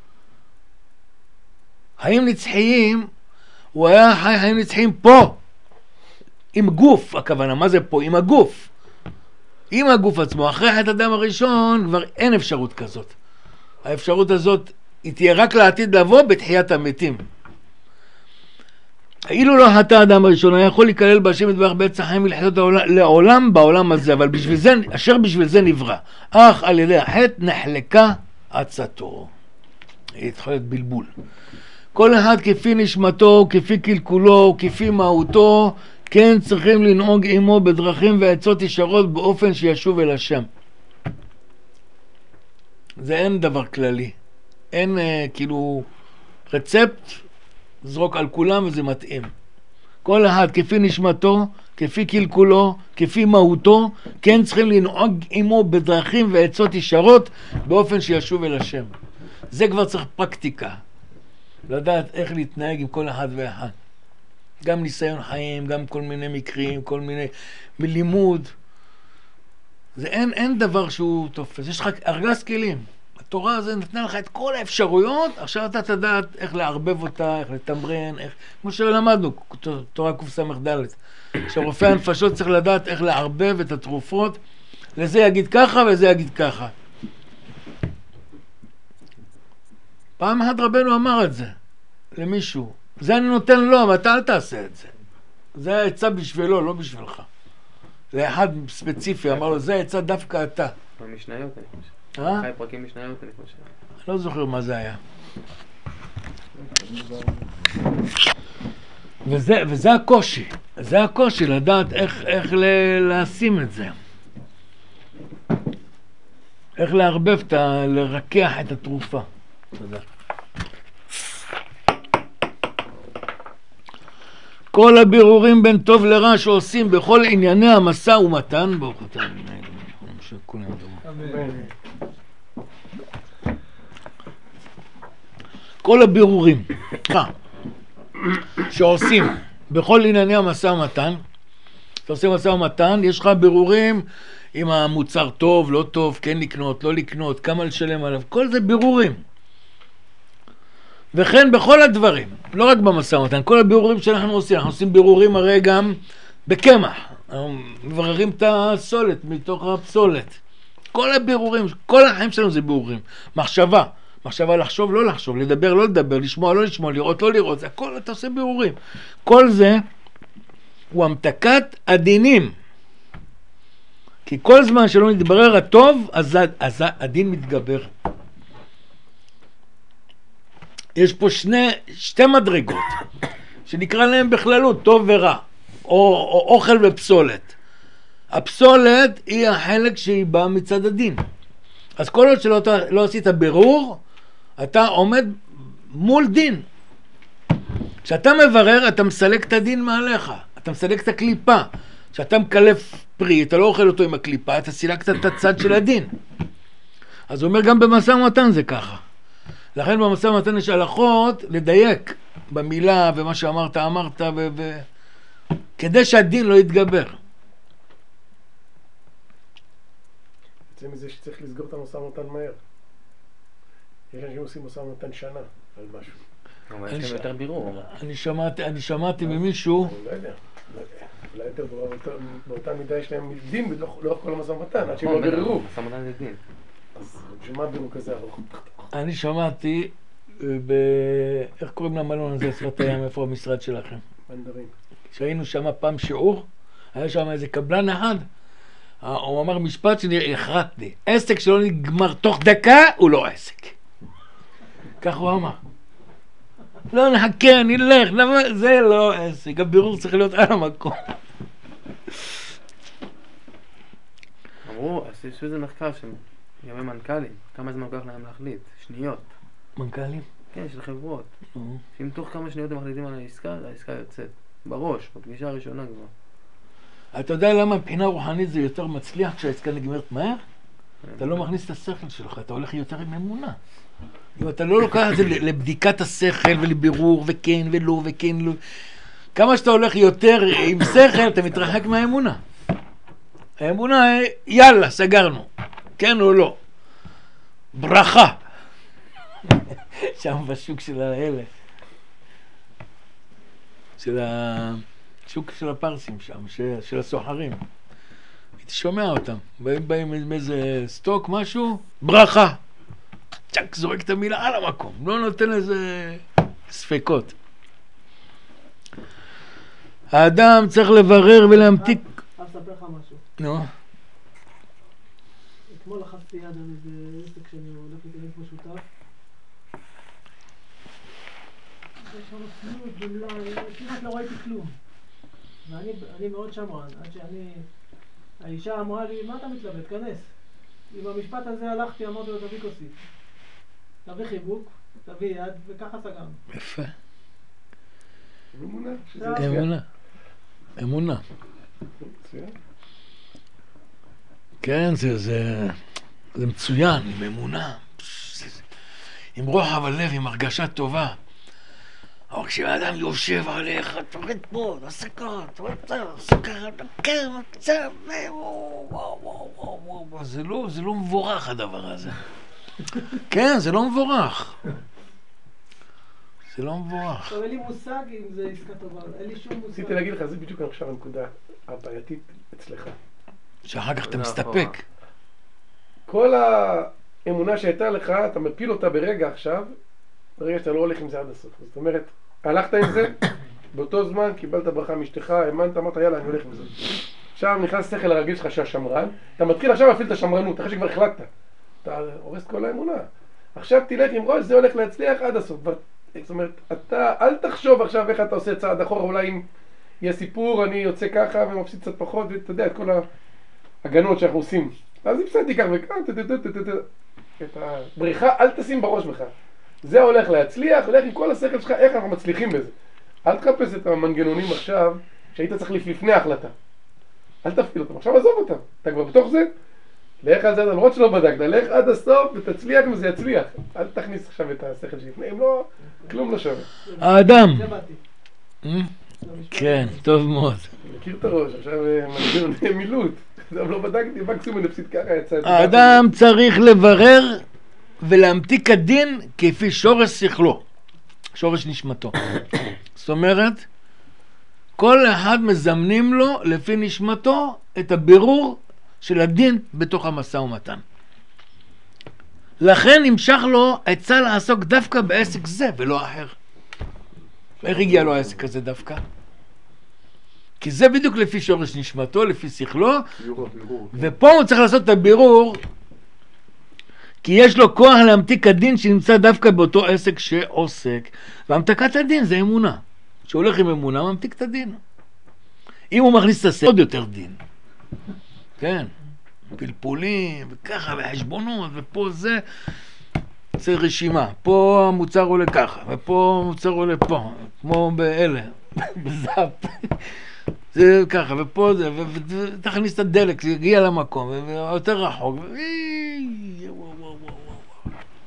חיים נצחיים, הוא היה חי חיים נצחיים פה. עם גוף, הכוונה, מה זה פה? עם הגוף. עם הגוף עצמו. אחרי חטא האדם הראשון כבר אין אפשרות כזאת. האפשרות הזאת היא תהיה רק לעתיד לבוא בתחיית המתים. אילו לא חטא האדם הראשון, היה יכול להיכלל בהשם יתברך בעץ החיים ולחיות לעולם בעולם הזה, אבל בשביל זה, אשר בשביל זה נברא. אך על ידי החטא נחלקה עצתו. התחיל להיות בלבול. כל אחד כפי נשמתו, כפי קלקולו, כפי מהותו, כן צריכים לנהוג עמו בדרכים ועצות ישרות באופן שישוב אל השם. זה אין דבר כללי. אין אה, כאילו רצפט, זרוק על כולם וזה מתאים. כל אחד כפי נשמתו, כפי קלקולו, כפי מהותו, כן צריכים לנהוג עמו בדרכים ועצות ישרות באופן שישוב אל השם. זה כבר צריך פרקטיקה. לדעת איך להתנהג עם כל אחד ואחד. גם ניסיון חיים, גם כל מיני מקרים, כל מיני לימוד. זה אין, אין דבר שהוא תופס. יש לך ארגז כלים. התורה הזה נתנה לך את כל האפשרויות, עכשיו אתה תדעת איך לערבב אותה, איך לתמרן, איך... כמו שלמדנו, תורה קס"ד. שרופא הנפשות צריך לדעת איך לערבב את התרופות, לזה יגיד ככה וזה יגיד ככה. פעם אחת רבנו אמר את זה למישהו. זה אני נותן לו, אבל אתה אל תעשה את זה. זה העצה בשבילו, לא בשבילך. לאחד ספציפי אמר לו, זה העצה דווקא אתה.
במשניות אני חושב.
אה?
חי פרקים משניות אני חושב.
אני לא זוכר מה זה היה. וזה, וזה הקושי. זה הקושי לדעת איך, איך ל- לשים את זה. איך לערבב, את ה- לרקח את התרופה. תודה. כל הבירורים בין טוב לרע שעושים בכל ענייני המשא ומתן, ברוך אתה אדוני, שכולם דומה. כל הבירורים שעושים בכל ענייני המשא ומתן, אתה עושה משא ומתן, יש לך בירורים אם המוצר טוב, לא טוב, כן לקנות, לא לקנות, כמה לשלם עליו, כל זה בירורים. וכן בכל הדברים, לא רק במשא ומתן, כל הבירורים שאנחנו עושים, אנחנו עושים בירורים הרי גם בקמח, אנחנו מבררים את הסולת מתוך הפסולת. כל הבירורים, כל החיים שלנו זה בירורים. מחשבה, מחשבה לחשוב, לא לחשוב, לדבר, לא לדבר, לשמוע, לא לשמוע, לראות, לא לראות, זה הכל, אתה עושה בירורים. כל זה הוא המתקת הדינים. כי כל זמן שלא נתברר הטוב, אז, אז הדין מתגבר. יש פה שני, שתי מדרגות, שנקרא להם בכללות, טוב ורע, או, או אוכל ופסולת. הפסולת היא החלק שהיא באה מצד הדין. אז כל עוד שלא לא עשית בירור, אתה עומד מול דין. כשאתה מברר, אתה מסלק את הדין מעליך, אתה מסלק את הקליפה. כשאתה מקלף פרי, אתה לא אוכל אותו עם הקליפה, אתה סילקת את הצד של הדין. אז הוא אומר גם במשא ומתן זה ככה. לכן במשא ומתן יש הלכות לדייק במילה ומה שאמרת אמרת ו... ו... כדי שהדין לא יתגבר.
יוצא מזה שצריך לסגור את המשא ומתן מהר. יש אנשים עושים משא ומתן שנה על משהו.
אבל יש להם יותר בירור.
אני שמעתי, אני שמעתי ממישהו...
אני לא יודע. אולי יותר באותה מידה יש להם דין לאורך כל המשא ומתן, עד שהם לא ביררו.
משא ומתן זה דין.
אז בשביל מה בירור כזה ארוך?
אני שמעתי ב... איך קוראים למלון הזה, שפת הים, איפה המשרד שלכם?
מנדרים.
כשהיינו שם פעם שיעור, היה שם איזה קבלן אחד, הוא אמר משפט שהחרטתי, עסק שלא נגמר תוך דקה הוא לא עסק. כך הוא אמר. לא נחכה, נלך, זה לא עסק, הבירור צריך להיות על המקום.
אמרו, יש איזה מחקר של ימי מנכ"לים, כמה זמן לוקח להם להחליט? שניות.
מנכ"לים?
כן, של חברות. שאם תוך כמה שניות הם מחליטים על העסקה, העסקה יוצאת. בראש, בפגישה הראשונה כבר.
אתה יודע למה מבחינה רוחנית זה יותר מצליח כשהעסקה נגמרת מהר? אתה לא מכניס את השכל שלך, אתה הולך יותר עם אמונה. אם אתה לא לוקח את זה לבדיקת השכל ולבירור וכן ולא וכן לא, כמה שאתה הולך יותר עם שכל אתה מתרחק מהאמונה. האמונה יאללה סגרנו, כן או לא, ברכה. שם בשוק של האלה, של השוק של הפרסים שם, של הסוחרים, הייתי שומע אותם, באים באים עם איזה סטוק משהו, ברכה, צ'ק זורק את המילה על המקום, לא נותן איזה ספקות. האדם צריך לברר ולהמתיק.
אני אספר לך משהו.
נו.
אתמול לחצתי יד על איזה עסק שאני הולך להיכנס משותף. יש שם כלום, גמלה, כמעט לא ראיתי כלום. ואני מאוד שמרן, עד שאני... האישה אמרה לי, מה אתה מתלבט? כנס. עם המשפט הזה הלכתי, אמרתי לו, תביא כוסית. תביא חיבוק, תביא יד, וככה סגרנו.
יפה.
אמונה.
אמונה. אמונה. כן, זה, זה, זה מצוין, עם אמונה. עם רוחב הלב, עם הרגשה טובה. אבל כשאדם יושב עליך, תוריד פה, תעשה ככה, תוריד פה, תעשה ככה, תקר, קצת, וואו, וואו, וואו, וואו, וואו, זה לא, זה לא מבורך הדבר הזה. כן, זה לא מבורך. זה לא מבורך.
טוב, אין לי מושג אם זה עסקה טובה, אין לי שום מושג.
רציתי להגיד לך, זה בדיוק עכשיו הנקודה הבעייתית אצלך.
שאחר כך אתה מסתפק.
כל האמונה שהייתה לך, אתה מפיל אותה ברגע עכשיו, ברגע שאתה לא הולך עם זה עד הסוף. זאת אומרת, הלכת עם זה, באותו זמן קיבלת ברכה מאשתך, האמנת, אמרת יאללה אני הולך עם זה. עכשיו נכנס שכל הרגיל שלך שהשמרן, אתה מתחיל עכשיו להפעיל את השמרנות, אחרי שכבר החלטת. אתה הורס כל האמונה. עכשיו תלך עם ראש, זה הולך להצליח עד הסוף. זאת אומרת, אתה אל תחשוב עכשיו איך אתה עושה צעד אחורה, אולי אם יהיה סיפור, אני יוצא ככה ומפסיד קצת פחות, ואתה יודע, את כל ההגנות שאנחנו עושים. אז הפסדתי כך וכך, את הבריחה, אל תשים בראש בך. זה הולך להצליח, הולך עם כל השכל שלך, איך אנחנו מצליחים בזה. אל תחפש את המנגנונים עכשיו, שהיית צריך לפני ההחלטה. אל תפעיל אותם, עכשיו עזוב אותם. אתה כבר בתוך זה, לך על זה, למרות שלא בדקת, לך עד הסוף ותצליח אם זה יצליח. אל תכניס עכשיו את השכל שלפני, אם לא, כלום לא שווה.
האדם. כן, טוב מאוד.
מכיר את הראש, עכשיו מנגנוני מילוט. גם לא בדקתי, מקסימום אני אפסיד ככה יצא.
האדם צריך לברר ולהמתיק הדין כפי שורש שכלו, שורש נשמתו. זאת אומרת, כל אחד מזמנים לו לפי נשמתו את הבירור של הדין בתוך המשא ומתן. לכן נמשך לו עצה לעסוק דווקא בעסק זה ולא אחר. איך הגיע לו העסק הזה דווקא? כי זה בדיוק לפי שורש נשמתו, לפי שכלו, ופה הוא צריך לעשות את הבירור, כי יש לו כוח להמתיק הדין שנמצא דווקא באותו עסק שעוסק. והמתקת הדין זה אמונה. שהולך עם אמונה, ממתיק את הדין. אם הוא מכניס את השכל, עוד יותר דין. כן, פלפולים, וככה, וחשבונות, ופה זה, זה רשימה. פה המוצר עולה ככה, ופה המוצר עולה פה, כמו באלה, בזאפ. זה ככה, ופה זה, ותכניס את הדלק, זה יגיע למקום, ויותר רחוק.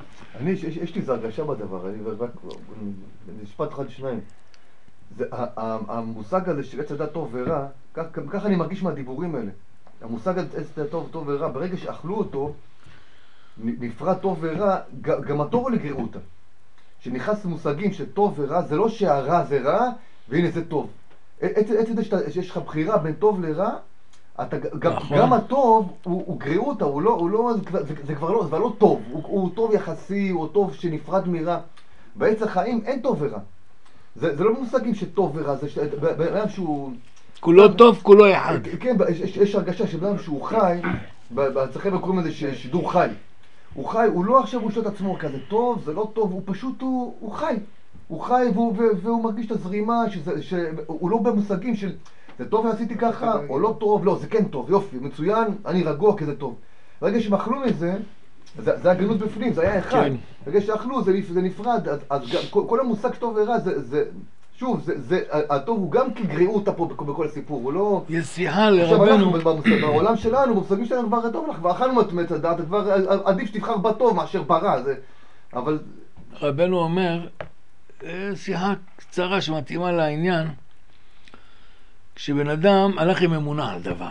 אני, יש, יש, יש לי איזו הרגשה בדבר, אני רק, משפט אחד שניים. זה, המושג הזה של עץ הדת טוב ורע, כך, כך אני מרגיש מהדיבורים האלה. המושג הזה עץ הדת טוב, טוב ורע, ברגע שאכלו אותו, נפרד טוב ורע, גם הטוב הוא לגריעותא. שנכנס למושגים שטוב ורע, זה לא שהרע זה רע, והנה זה טוב. עצם זה שיש לך בחירה בין טוב לרע, אתה, גם, גם הטוב הוא, הוא גריעותא, הוא לא, הוא לא, זה, זה כבר לא, זה לא טוב, הוא, הוא טוב יחסי, הוא טוב שנפרד מרע. בעץ החיים אין טוב ורע. זה, זה לא מושגים שטוב ורע, זה באדם שהוא...
כולו טוב, כולו אחד.
כן, יש, יש הרגשה שבאדם שהוא חי, בצחים קוראים לזה שידור חי. הוא חי, הוא לא עכשיו הוא שואל את עצמו כזה טוב, זה לא טוב, הוא פשוט, הוא, הוא חי. הוא חי והוא, והוא מרגיש את הזרימה, שזה, שהוא לא במושגים של זה טוב ועשיתי ככה, או לא טוב, לא, זה כן טוב, יופי, מצוין, אני רגוע כי זה טוב. ברגע שהם אכלו מזה, זה, זה הגנות בפנים, זה היה אחד. ברגע שאכלו, זה, זה נפרד, אז, אז כל, כל המושג שטוב ורע, זה, זה, שוב, זה, זה, הטוב הוא גם כגריעותא פה בכל הסיפור, הוא לא...
יש שיחה לרבנו.
עכשיו אנחנו, בעולם שלנו, במושגים שלנו כבר טוב לך, ואכלנו את הדעת, כבר עדיף שתבחר בטוב מאשר ברע, זה... אבל...
רבנו אומר, שיחה קצרה שמתאימה לעניין, כשבן אדם הלך עם אמונה על דבר,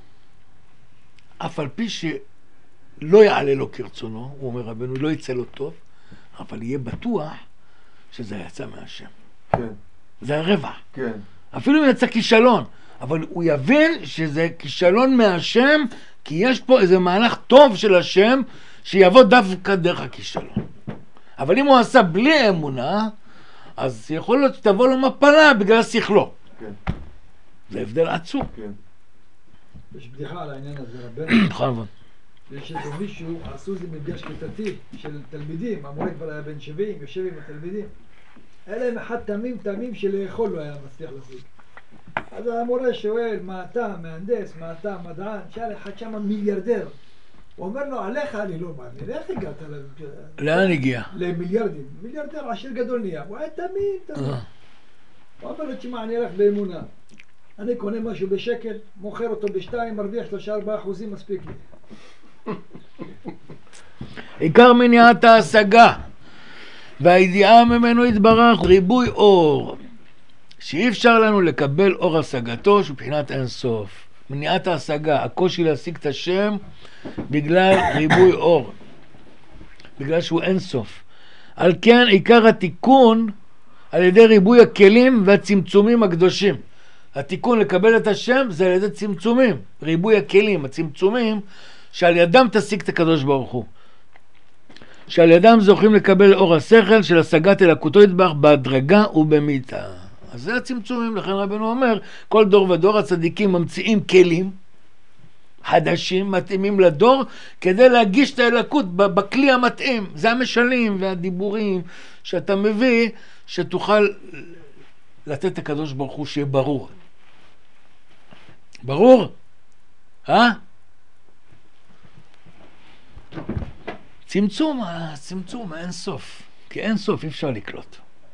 אף על פי שלא יעלה לו כרצונו, הוא אומר רבנו, לא יצא לו טוב, אבל יהיה בטוח שזה יצא מהשם.
כן.
זה הרווח.
כן.
אפילו אם יצא כישלון, אבל הוא יבין שזה כישלון מהשם, כי יש פה איזה מהלך טוב של השם, שיבוא דווקא דרך הכישלון. אבל אם הוא עשה בלי אמונה, אז יכול להיות שתבוא לו מפלה בגלל שכלו.
כן.
זה הבדל עצום.
כן.
יש בדיחה על העניין הזה, רבנו.
נכון.
יש איזה מישהו, עשו איזה מפגש כיתתי של תלמידים, המורה כבר היה בן שבעים, יושב עם התלמידים. היה להם אחד תמים תמים שלאכול לא היה מצליח להשיג. אז המורה שואל, מה אתה מהנדס, מה אתה מדען? שאל אחד שם מיליארדר. הוא אומר לו, עליך אני לא מאמין, איך הגעת ל...
לאן הגיע?
למיליארדים. מיליארדר עשיר גדול נהיה, הוא היה תמים תמים. הוא אומר לו, תשמע, אני הולך באמונה. אני קונה משהו בשקל, מוכר אותו בשתיים, מרוויח שלושה ארבעה אחוזים, מספיק לי.
עיקר מניעת ההשגה והידיעה ממנו יתברך ריבוי אור, שאי אפשר לנו לקבל אור השגתו שבחינת אין סוף. מניעת ההשגה, הקושי להשיג את השם בגלל ריבוי אור, בגלל שהוא אין סוף. על כן עיקר התיקון על ידי ריבוי הכלים והצמצומים הקדושים. התיקון לקבל את השם זה על ידי צמצומים, ריבוי הכלים, הצמצומים שעל ידם תשיג את הקדוש ברוך הוא, שעל ידם זוכים לקבל אור השכל של השגת אלוקותו יתברך בהדרגה ובמיתה. אז זה הצמצומים. לכן רבנו אומר, כל דור ודור הצדיקים ממציאים כלים חדשים מתאימים לדור כדי להגיש את האלוקות בכלי המתאים. זה המשלים והדיבורים שאתה מביא, שתוכל לתת את הקדוש ברוך הוא שיהיה ברור. ברור? אה? צמצום, צמצום, אין סוף. כי אין סוף, אי אפשר לקלוט.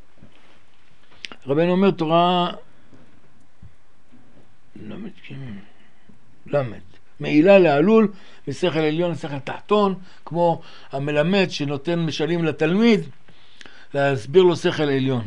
רבנו אומר תורה למד, למד. מעילה לעלול משכל עליון לשכל תחתון, כמו המלמד שנותן משלים לתלמיד, להסביר לו שכל עליון.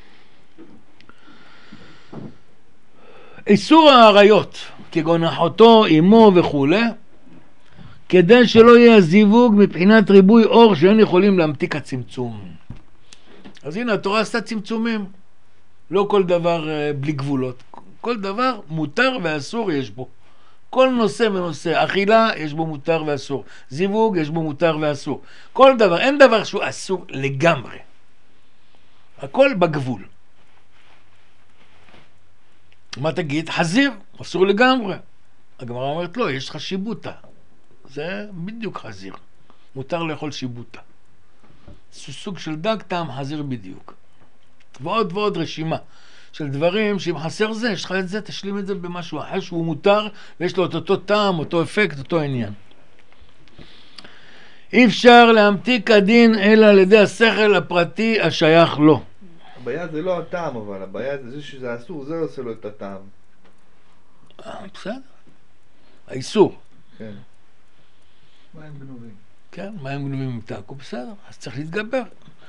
איסור העריות, כגון אחותו, אמו וכו', כדי שלא יהיה זיווג מבחינת ריבוי אור שאין יכולים להמתיק הצמצום. אז הנה, התורה עשתה צמצומים. לא כל דבר בלי גבולות. כל דבר מותר ואסור יש בו. כל נושא ונושא. אכילה יש בו מותר ואסור. זיווג יש בו מותר ואסור. כל דבר, אין דבר שהוא אסור לגמרי. הכל בגבול. מה תגיד? חזיר, אסור לגמרי. הגמרא אומרת לא, יש לך שיבוטה. זה בדיוק חזיר. מותר לאכול שיבוטה. סוג של דג טעם חזיר בדיוק. ועוד ועוד רשימה של דברים שאם חסר זה, יש לך את זה, תשלים את זה במשהו אחר שהוא מותר, ויש לו את אותו טעם, אותו אפקט, אותו עניין. אי אפשר להמתיק הדין אלא על ידי השכל הפרטי השייך לו.
הבעיה זה לא הטעם, אבל הבעיה זה שזה אסור, זה עושה לו את הטעם.
בסדר. האיסור.
כן.
מים גנובים.
כן, מים גנובים ימתקו, בסדר, אז צריך להתגבר.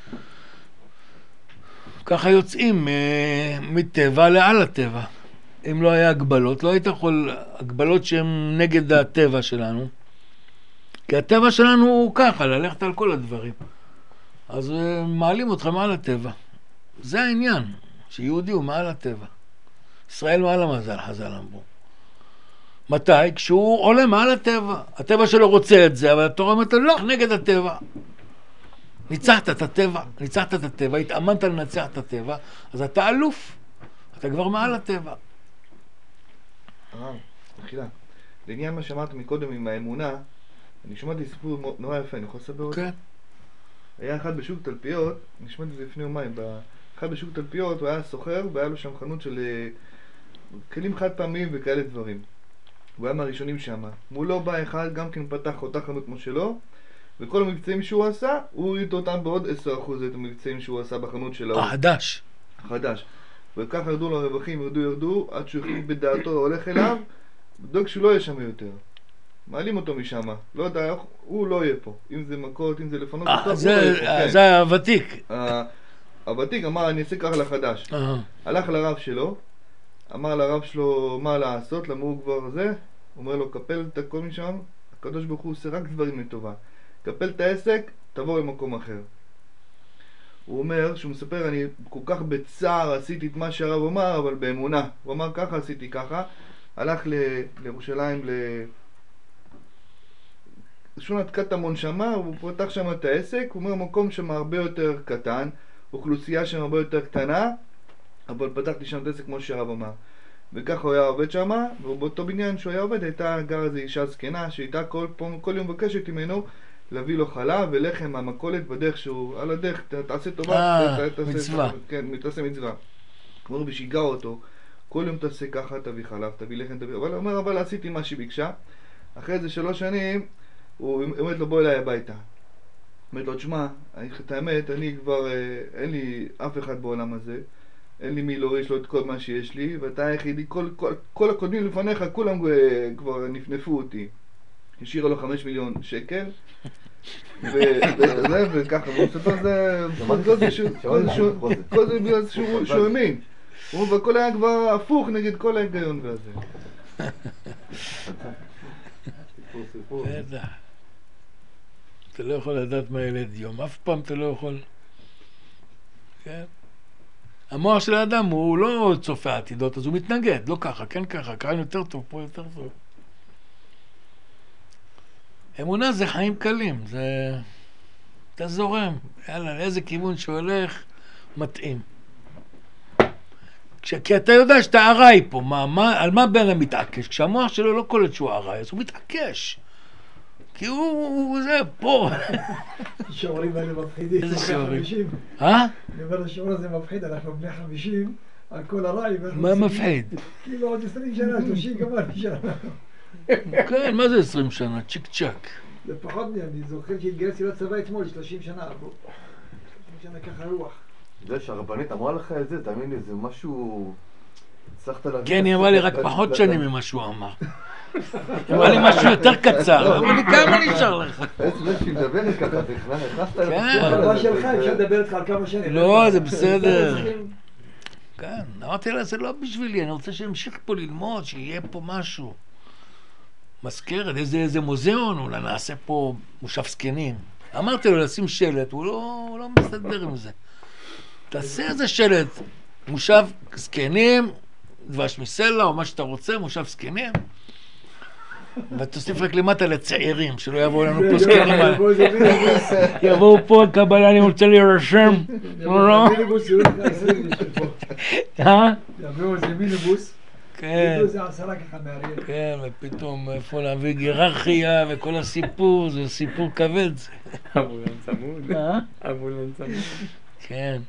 ככה יוצאים אה, מטבע לעל הטבע. אם לא היה הגבלות, לא היית יכול, הגבלות שהן נגד הטבע שלנו, כי הטבע שלנו הוא ככה, ללכת על כל הדברים. אז אה, מעלים אותך מעל הטבע. זה העניין, שיהודי הוא מעל הטבע. ישראל מעל המזל, חז"ל אמרו. מתי? כשהוא עולה מעל הטבע. הטבע שלו רוצה את זה, אבל התורה אומרת לו, לא, נגד הטבע. ניצחת את הטבע, ניצחת את הטבע, התאמנת לנצח את הטבע, אז אתה אלוף. אתה כבר מעל הטבע.
הרב, מחילה. לעניין מה שאמרת מקודם עם האמונה, אני שמעתי סיפור נורא יפה, אני יכול לספר אותו?
כן.
היה אחד בשוק תלפיות, אני שמעתי את זה לפני יומיים, אחד בשוק תלפיות, הוא היה סוחר, והיה לו שם חנות של כלים חד פעמיים וכאלה דברים. הוא היה מהראשונים שם. מולו בא אחד, גם כן פתח אותה חנות כמו שלו, וכל המבצעים שהוא עשה, הוא הוריד אותם בעוד עשרה אחוז את המבצעים שהוא עשה בחנות שלו.
החדש.
החדש. וככה ירדו לו הרווחים, ירדו ירדו, עד שהוא החליט בדעתו, הולך אליו, בדוק שהוא לא יהיה שם יותר. מעלים אותו משם, לא יודע, הוא לא יהיה פה. אם זה מכות, אם זה לפנות אותו, הוא לא יהיה פה.
זה הוותיק.
הוותיק אמר, אני אעשה ככה לחדש. הלך לרב שלו, אמר לרב שלו מה לעשות, למה הוא כבר זה, אומר לו, קפל את הכל משם, הקדוש ברוך הוא עושה רק דברים לטובה. קפל את העסק, תבוא למקום אחר. הוא אומר, שהוא מספר, אני כל כך בצער עשיתי את מה שהרב אמר, אבל באמונה. הוא אמר, ככה עשיתי ככה, הלך ל- לירושלים, לשכונת קטמון שמה, הוא פותח שם את העסק, הוא אומר, מקום שם הרבה יותר קטן, אוכלוסייה שם הרבה יותר קטנה, אבל פתחתי שם את העסק כמו שהרב אמר. וככה הוא היה עובד שם, ובאותו בניין שהוא היה עובד, הייתה גר איזו אישה זקנה, שהייתה כל, כל יום מבקשת ממנו, להביא לו חלב ולחם מהמכולת בדרך שהוא, על הדרך, תעשה טובה,
אה, מצווה.
כן, תעשה מצווה. הוא אומר, ושיגע אותו, כל יום תעשה ככה, תביא חלב, תביא לחם, תביא, אבל הוא אומר, אבל עשיתי מה שהיא ביקשה. אחרי איזה שלוש שנים, הוא אומר לו, בוא אליי הביתה. אומר לו, תשמע, את האמת, אני כבר, אין לי אף אחד בעולם הזה, אין לי מי להוריש לו את כל מה שיש לי, ואתה היחידי, כל, כל, כל הקודמים לפניך, כולם כבר נפנפו אותי. השאירה לו חמש מיליון שקל, וזה, וככה, והוא מספר זה, כל זה בגלל שהוא האמין. והכל היה כבר הפוך נגד כל ההיגיון והזה.
סיפור, סיפור.
בטח. אתה לא יכול לדעת מה ילד יום, אף פעם אתה לא יכול. כן? המוח של האדם הוא לא צופה עתידות, אז הוא מתנגד, לא ככה, כן ככה, כאן יותר טוב, פה יותר טוב. אמונה זה חיים קלים, זה... אתה זורם, יאללה, לאיזה כיוון שהולך, מתאים. כש... כי אתה יודע שאתה ארעי פה, מה, מה, על מה בן המתעקש? כשהמוח שלו לא קולט שהוא ארעי, אז הוא מתעקש. כי הוא, הוא זה, פה.
השיעורים האלה מפחידים.
איזה שיעורים?
אה? אני אומר, השיעור הזה מפחיד, אנחנו בני חמישים, על כל הרעי.
מה מפחיד?
כאילו עוד עשרים שנה, שלושים כמה שנה.
כן, מה זה עשרים שנה? צ'יק צ'ק.
זה פחות מי, אני זוכר שהתגייסתי לצבא אתמול, שלושים שנה, שלושים שנה ככה רוח.
זה שהרבנית אמרה לך את זה, תאמין לי, זה משהו... הצלחת להבין...
כן, היא אמרה לי רק פחות שנים ממה שהוא אמר. היא אמרה לי משהו יותר קצר, אמרה לי כמה נשאר לך?
איזה זה שהיא מדברת ככה, הכנסת אליו...
כן.
הרבה שלך, אפשר לדבר איתך על כמה שנים.
לא, זה בסדר. כן, אמרתי לה, זה לא בשבילי, אני רוצה שימשיך פה ללמוד, שיהיה פה משהו. מזכרת, איזה, איזה מוזיאון, אולי נעשה פה מושב זקנים. אמרתי לו לשים שלט, הוא לא, הוא לא מסתדר עם זה. תעשה איזה שלט, מושב זקנים, דבש מסלע או מה שאתה רוצה, מושב זקנים. ותוסיף רק למטה לצעירים, שלא יבואו לנו פה זקנים. יבואו פה קבלה, אני רוצה להירשם. אה?
יבואו איזה מיניבוס.
כן.
זה עשרה ככה מאריאל.
כן, ופתאום איפה להביא היררכיה וכל הסיפור, זה סיפור כבד.
אמבולנס צמוד.
אה?
אמבולנס צמוד.
כן.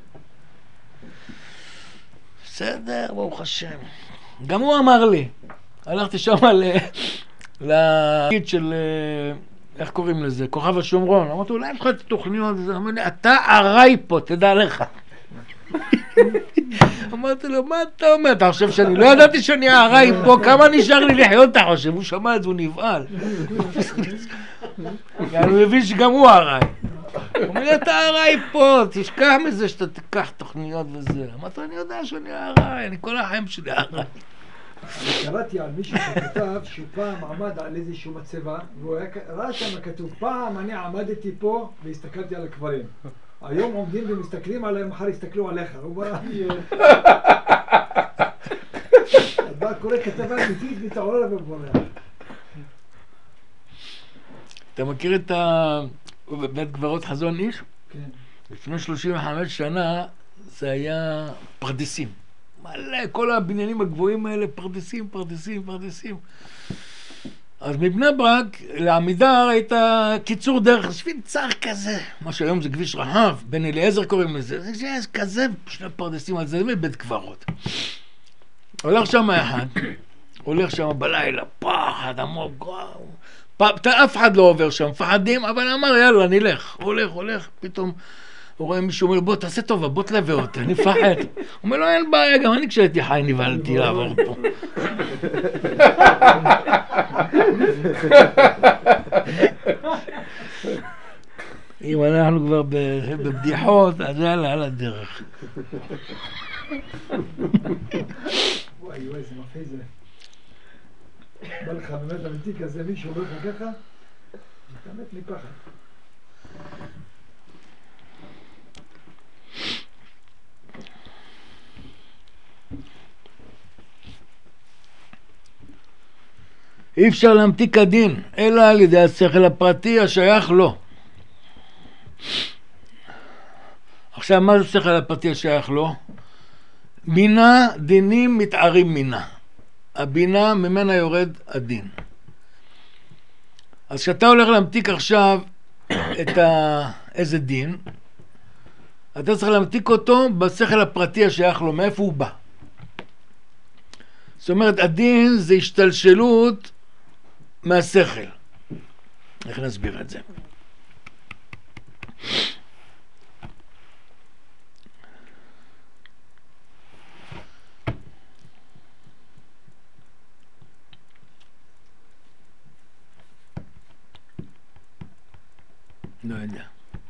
בסדר, ברוך השם. גם הוא אמר לי, הלכתי שם להגיד של, איך קוראים לזה, כוכב השומרון. אמרתי, אולי יש לך את התוכניות, אמר לי, אתה ארעי פה, תדע לך. אמרתי לו, מה אתה אומר? אתה חושב שאני לא ידעתי שאני ארעי פה, כמה נשאר לי לחיות, אתה חושב? הוא שמע את זה, הוא נבעל. אני מבין שגם הוא ארעי. הוא אומר לי, אתה ארעי פה, תשכח מזה שאתה תיקח תוכניות וזה. אמרתי, אני יודע שאני ארעי, אני כל החיים שלי ארעי.
קראתי על מישהו שכתב שהוא פעם עמד על איזשהו מצבה, והוא ראה שם כתוב, פעם אני עמדתי פה והסתכלתי על הקברים. היום עומדים ומסתכלים עליהם, מחר יסתכלו עליך. הוא בא... אז בא קורא כתבה אמיתית מתעורר ובורח.
אתה מכיר את בית קברות חזון איש?
כן.
לפני שלושים וחמש שנה זה היה פרדסים. מלא, כל הבניינים הגבוהים האלה, פרדסים, פרדסים, פרדסים. אז מבני ברק לעמידר הייתה קיצור דרך, שביל צר כזה, מה שהיום זה כביש רחב, בן אליעזר קוראים לזה, זה כזה, שני פרדסים על זה, זה בית קברות. הולך שם אחד, הולך שם בלילה, פחד עמוק, אף אחד לא עובר שם, מפחדים, אבל אמר יאללה נלך, הולך, הולך, פתאום הוא רואה מישהו, אומר לו בוא תעשה טובה, בוא תלווה אותי, אני מפחד. הוא אומר לו אין בעיה, גם אני כשהייתי חי נבהלתי לעבור פה. אם אנחנו כבר בבדיחות, אז יאללה, על הדרך.
וואי וואי, זה מפחיד זה. בא לך באמת אמיתי כזה, מישהו אומר לך ככה, אתה מת מפחד.
אי אפשר להמתיק הדין, אלא על ידי השכל הפרטי השייך לו. עכשיו, מה זה השכל הפרטי השייך לו? בינה דינים מתארים מינה. הבינה ממנה יורד הדין. אז כשאתה הולך להמתיק עכשיו את ה... איזה דין, אתה צריך להמתיק אותו בשכל הפרטי השייך לו, מאיפה הוא בא. זאת אומרת, הדין זה השתלשלות מהשכל. איך נסביר את זה? לא יודע.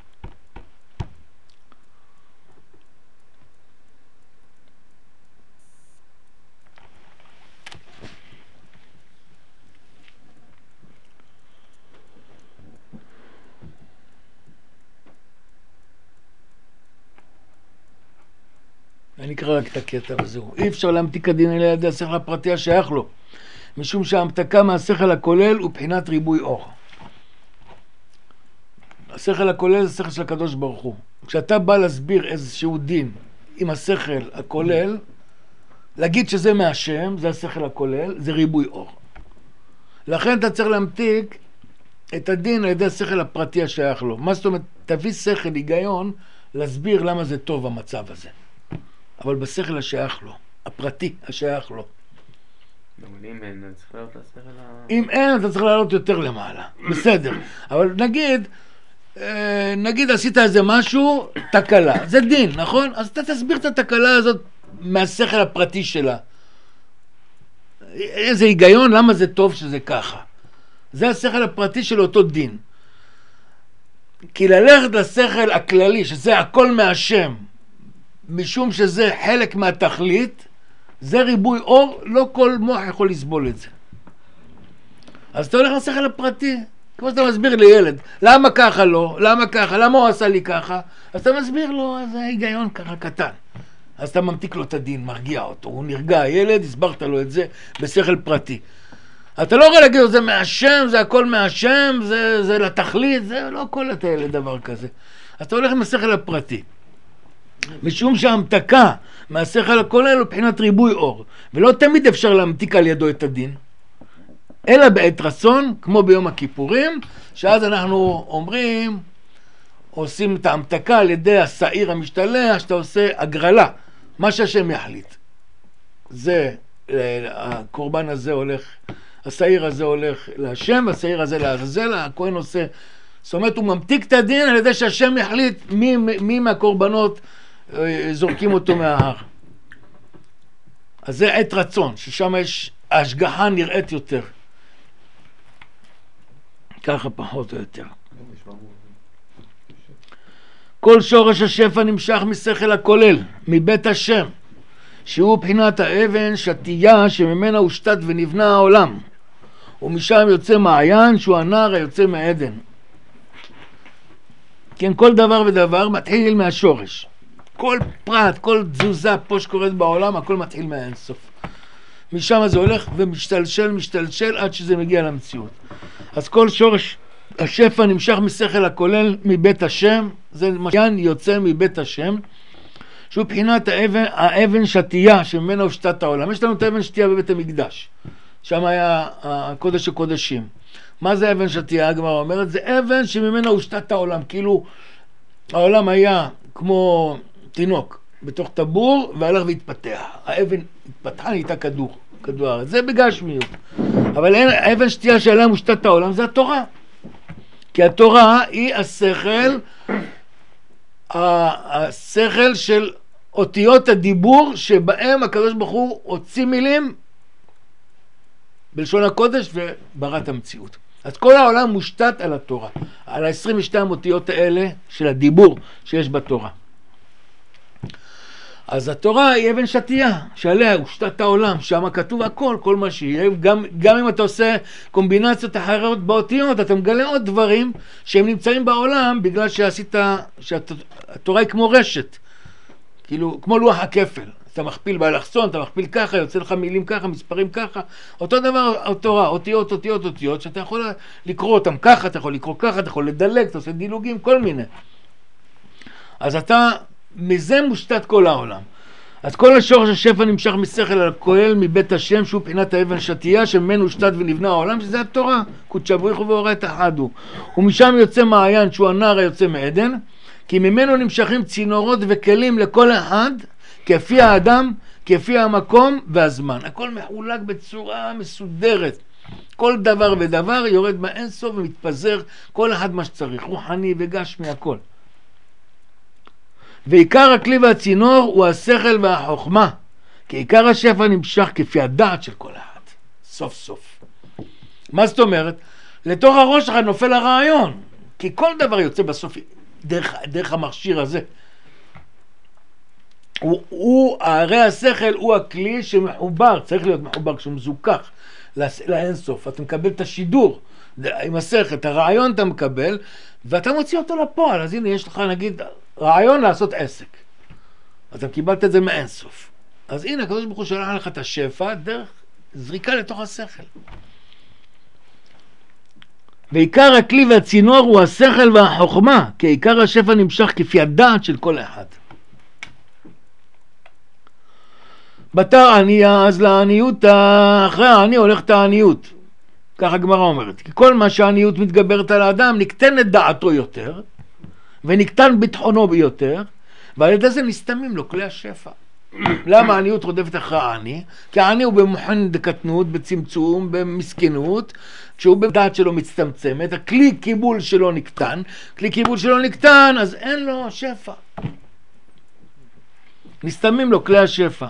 אני אקרא רק את הקטע וזהו. אי אפשר להמתיק הדין על ידי השכל הפרטי השייך לו, משום שההמתקה מהשכל הכולל הוא בחינת ריבוי אור. השכל הכולל זה שכל של הקדוש ברוך הוא. כשאתה בא להסביר איזשהו דין עם השכל הכולל, להגיד שזה מהשם, זה השכל הכולל, זה ריבוי אור. לכן אתה צריך להמתיק את הדין על ידי השכל הפרטי השייך לו. מה זאת אומרת? תביא שכל, היגיון, להסביר למה זה טוב המצב הזה. אבל בשכל השייך לו, הפרטי השייך לו.
אם אין, צריך לעלות לשכל ה...
אם אין, אתה צריך לעלות יותר למעלה. בסדר. אבל נגיד, נגיד עשית איזה משהו, תקלה. זה דין, נכון? אז אתה תסביר את התקלה הזאת מהשכל הפרטי שלה. איזה היגיון, למה זה טוב שזה ככה. זה השכל הפרטי של אותו דין. כי ללכת לשכל הכללי, שזה הכל מהשם, משום שזה חלק מהתכלית, זה ריבוי אור, לא כל מוח יכול לסבול את זה. אז אתה הולך לשכל הפרטי, כמו שאתה מסביר לילד, למה ככה לא, למה ככה, למה הוא עשה לי ככה, אז אתה מסביר לו, זה היגיון ככה קטן. אז אתה ממתיק לו את הדין, מרגיע אותו, הוא נרגע, הילד, הסברת לו את זה בשכל פרטי. אתה לא יכול להגיד לו, זה מהשם, זה הכל מהשם, זה, זה לתכלית, זה לא כל התאלה דבר כזה. אז אתה הולך עם השכל הפרטי. משום שההמתקה מהשכל הכולל הוא בחינת ריבוי אור, ולא תמיד אפשר להמתיק על ידו את הדין, אלא בעת רצון, כמו ביום הכיפורים, שאז אנחנו אומרים, עושים את ההמתקה על ידי השעיר המשתלח, שאתה עושה הגרלה, מה שהשם יחליט. זה, הקורבן הזה הולך, השעיר הזה הולך להשם, והשעיר הזה לעזאזל, הכהן עושה, זאת אומרת, הוא ממתיק את הדין על ידי שהשם יחליט מי, מי מהקורבנות זורקים אותו מההר. אז זה עת רצון, ששם יש, ההשגחה נראית יותר. ככה פחות או יותר. כל שורש השפע נמשך משכל הכולל, מבית השם, שהוא בחינת האבן שתייה שממנה הושתת ונבנה העולם, ומשם יוצא מעיין שהוא הנער היוצא מעדן. כן, כל דבר ודבר מתחיל מהשורש. כל פרט, כל תזוזה פה שקורית בעולם, הכל מתחיל מהאינסוף. משם זה הולך ומשתלשל, משתלשל עד שזה מגיע למציאות. אז כל שורש השפע נמשך משכל הכולל מבית השם, זה מעיין יוצא מבית השם, שהוא בחינת האבן, האבן שתייה שממנה הושתת העולם. יש לנו את האבן שתייה בבית המקדש, שם היה הקודש הקודשים. מה זה אבן שתייה? הגמרא אומרת, זה אבן שממנה הושתת העולם, כאילו העולם היה כמו תינוק בתוך טבור והלך והתפתח. האבן התפתחה, נהייתה כדור, כדור הארץ. זה בגשמיות. אבל האבן שתייה שעליה מושתת העולם זה התורה. כי התורה היא השכל, השכל של אותיות הדיבור שבהם הקדוש ברוך הוא הוציא מילים בלשון הקודש וברא את המציאות. אז כל העולם מושתת על התורה, על ה-עשרים ושתיים אותיות האלה של הדיבור שיש בתורה. אז התורה היא אבן שתייה, שעליה הושתת העולם, שם כתוב הכל, כל מה שיהיה, גם, גם אם אתה עושה קומבינציות אחרות באותיות, אתה מגלה עוד דברים שהם נמצאים בעולם, בגלל שעשית, שהתורה היא כמו רשת, כאילו, כמו לוח הכפל. אתה מכפיל באלכסון, אתה מכפיל ככה, יוצא לך מילים ככה, מספרים ככה. אותו דבר התורה, אותיות, אותיות, אותיות, שאתה יכול לקרוא אותם ככה, אתה יכול לקרוא ככה, אתה יכול לדלג, אתה עושה דילוגים, כל מיני. אז אתה, מזה מושתת כל העולם. אז כל השורש השפע נמשך משכל על הכולל מבית השם, שהוא בחינת האבן שתייה, שממנו הושתת ונבנה העולם, שזה התורה. קודשא בריך הוא והורא את אחד הוא. ומשם יוצא מעיין, שהוא הנער היוצא מעדן, כי ממנו נמשכים צינורות וכלים לכל אחד, כפי האדם, כפי המקום והזמן. הכל מחולק בצורה מסודרת. כל דבר ודבר יורד מהאינסוף ומתפזר, כל אחד מה שצריך, רוחני וגשמי, הכל. ועיקר הכלי והצינור הוא השכל והחוכמה, כי עיקר השפע נמשך כפי הדעת של כל אחד. סוף סוף. מה זאת אומרת? לתוך הראש שלך נופל הרעיון, כי כל דבר יוצא בסוף דרך, דרך המכשיר הזה. הוא, הוא, הרי השכל הוא הכלי שמחובר, צריך להיות מחובר כשהוא מזוכח לאינסוף. אתה מקבל את השידור עם השכל, את הרעיון אתה מקבל, ואתה מוציא אותו לפועל. אז הנה יש לך נגיד רעיון לעשות עסק. אתה קיבלת את זה מאינסוף. אז הנה הקדוש ברוך הוא שלח לך את השפע דרך זריקה לתוך השכל. ועיקר הכלי והצינור הוא השכל והחוכמה, כי עיקר השפע נמשך כפי הדעת של כל אחד. בתר ענייה, אז לעניות, אחרי העני הולכת העניות. ככה הגמרא אומרת. כי כל מה שהעניות מתגברת על האדם, נקטנת דעתו יותר, ונקטן ביטחונו ביותר, ועל ידי זה נסתמים לו כלי השפע. למה העניות רודפת אחרי העני? כי העני הוא במוחן דקטנות, בצמצום, במסכנות, כשהוא בדעת שלו מצטמצמת, הכלי קיבול שלו נקטן, כלי קיבול שלו נקטן, אז אין לו שפע. נסתמים לו כלי השפע.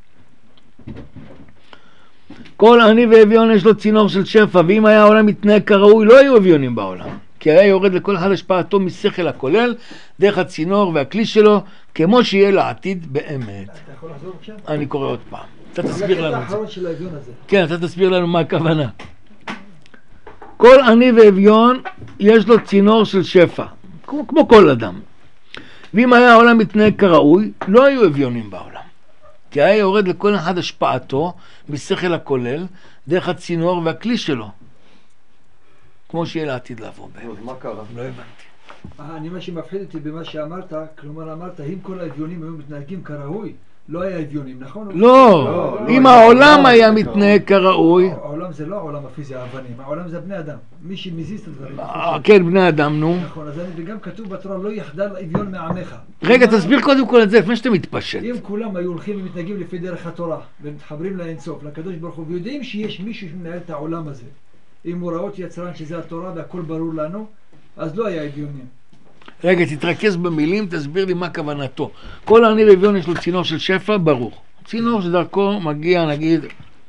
כל עני ואביון יש לו צינור של שפע, ואם היה העולם מתנהג כראוי, לא היו אביונים בעולם. כי היה יורד לכל אחד השפעתו משכל הכולל, דרך הצינור והכלי שלו, כמו שיהיה לעתיד באמת.
אתה יכול לחזור עכשיו?
אני קורא עוד פעם. אתה תסביר לנו את זה.
האחרון של האביון הזה.
כן, אתה תסביר לנו מה הכוונה. כל עני ואביון יש לו צינור של שפע, כמו, כמו כל אדם. ואם היה העולם מתנהג כראוי, לא היו אביונים בעולם. כי היה יורד לכל אחד השפעתו משכל הכולל, דרך הצינור והכלי שלו. כמו שיהיה לעתיד לבוא בהם.
מה קרה?
לא הבנתי.
אני מה שמפחיד אותי במה שאמרת, כלומר אמרת, אם כל האביונים היו מתנהגים כראוי, לא היה אביונים, נכון?
לא, אם העולם היה מתנהג כראוי.
העולם זה לא העולם הפיזי, האבנים, העולם זה בני אדם, מי שמזיז את הדברים.
כן, בני אדם, נו.
נכון, וגם כתוב בתורה, לא יחדל אביון מעמך.
רגע, תסביר קודם כל את זה, לפני שאתה מתפשט.
אם כולם היו הולכים ומתנהגים לפי דרך התורה, ומתחברים לאינסוף, לקדוש ברוך הוא, ויודעים שיש מישהו שמנהל את העולם הזה, עם הוראות יצרן שזה התורה והכל ברור לנו, אז לא היה אביונים.
רגע, תתרכז במילים, תסביר לי מה כוונתו. כל עני ואביון יש לו צינור של שפע, ברור. צינור שדרכו מגיע, נגיד,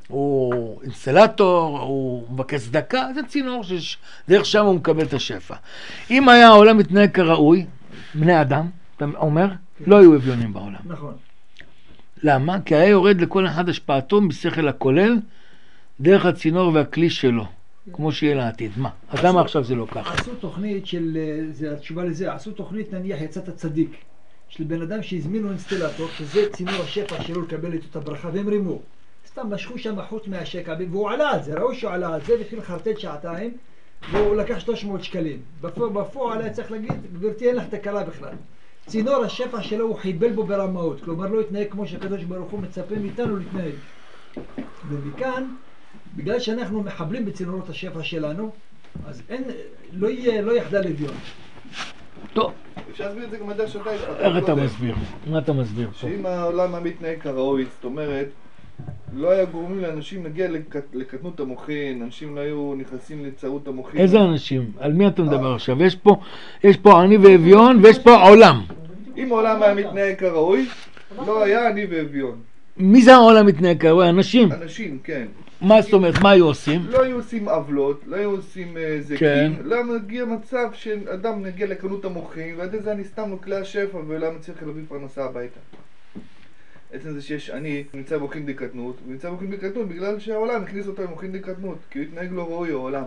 הוא אינסטלטור, הוא מבקש צדקה, זה צינור שדרך שם הוא מקבל את השפע. אם היה העולם מתנהג כראוי, בני אדם, אתה אומר, לא היו אביונים בעולם.
נכון.
למה? כי היה יורד לכל אחד השפעתו בשכל הכולל, דרך הצינור והכלי שלו, כמו שיהיה לעתיד. מה? אז למה עכשיו זה לא ככה?
עשו תוכנית של, זה התשובה לזה, עשו תוכנית נניח יצאת צדיק, של בן אדם שהזמינו אינסטלטור, שזה צינור השפע שלו לקבל את הברכה, והם רימו. סתם משכו שם חוט מהשקע, והוא עלה על זה, ראו שהוא עלה על זה, והתחיל לחרטט שעתיים, והוא לקח שלוש מאות שקלים. בפועל היה צריך להגיד, גברתי אין לך תקלה בכלל. צינור השפע שלו הוא חיבל בו ברמאות, כלומר לא התנהג כמו שהקדוש ברוך הוא מצפה מאיתנו להתנהג. ומכאן, בגלל שאנחנו מחבלים בצינורות השפע שלנו, אז אין, לא יהיה, לא יחדל אביון.
טוב.
אפשר להסביר את זה גם הדרך שאתה התחלת.
איך אתה מסביר? מה אתה מסביר פה?
שאם העולם המתנהג כראוי, זאת אומרת, לא היה גורמים לאנשים להגיע לקטנות המוחין, אנשים לא היו נכנסים לצרות המוחין.
איזה אנשים? על מי אתה מדבר עכשיו? יש פה, יש פה עני ואביון ויש פה עולם.
אם העולם היה מתנהג כראוי, לא היה עני ואביון.
מי זה העולם מתנהג כראוי? אנשים.
אנשים, כן.
מה זאת אומרת? מה היו עושים?
לא היו עושים עוולות, לא היו עושים זקים. לא מגיע מצב שאדם נגיע לקטנות המוחין, ועד זה אני סתם לו כלי השפע ולמה צריך להביא פרנסה הביתה. עצם זה שיש אני נמצא במוחין דקטנות, ונמצא במוחין דקטנות בגלל שהעולם הכניס אותו למוחין דקטנות, כי הוא התנהג לא ראוי העולם.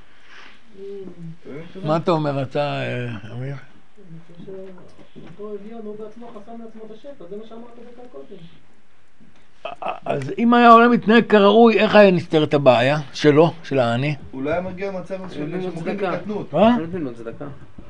מה אתה אומר אתה, אמיר?
אני חושב שאותו אביון הוא בעצמו חסם לעצמו את השפע, זה מה שאמרת בכלל קודם.
אז אם היה העולם מתנהג כראוי, איך היה נסתר את הבעיה שלו, של העני?
הוא לא היה מגיע למצב של מוחין דקטנות.
מה?
לא נותנים לו צדקה.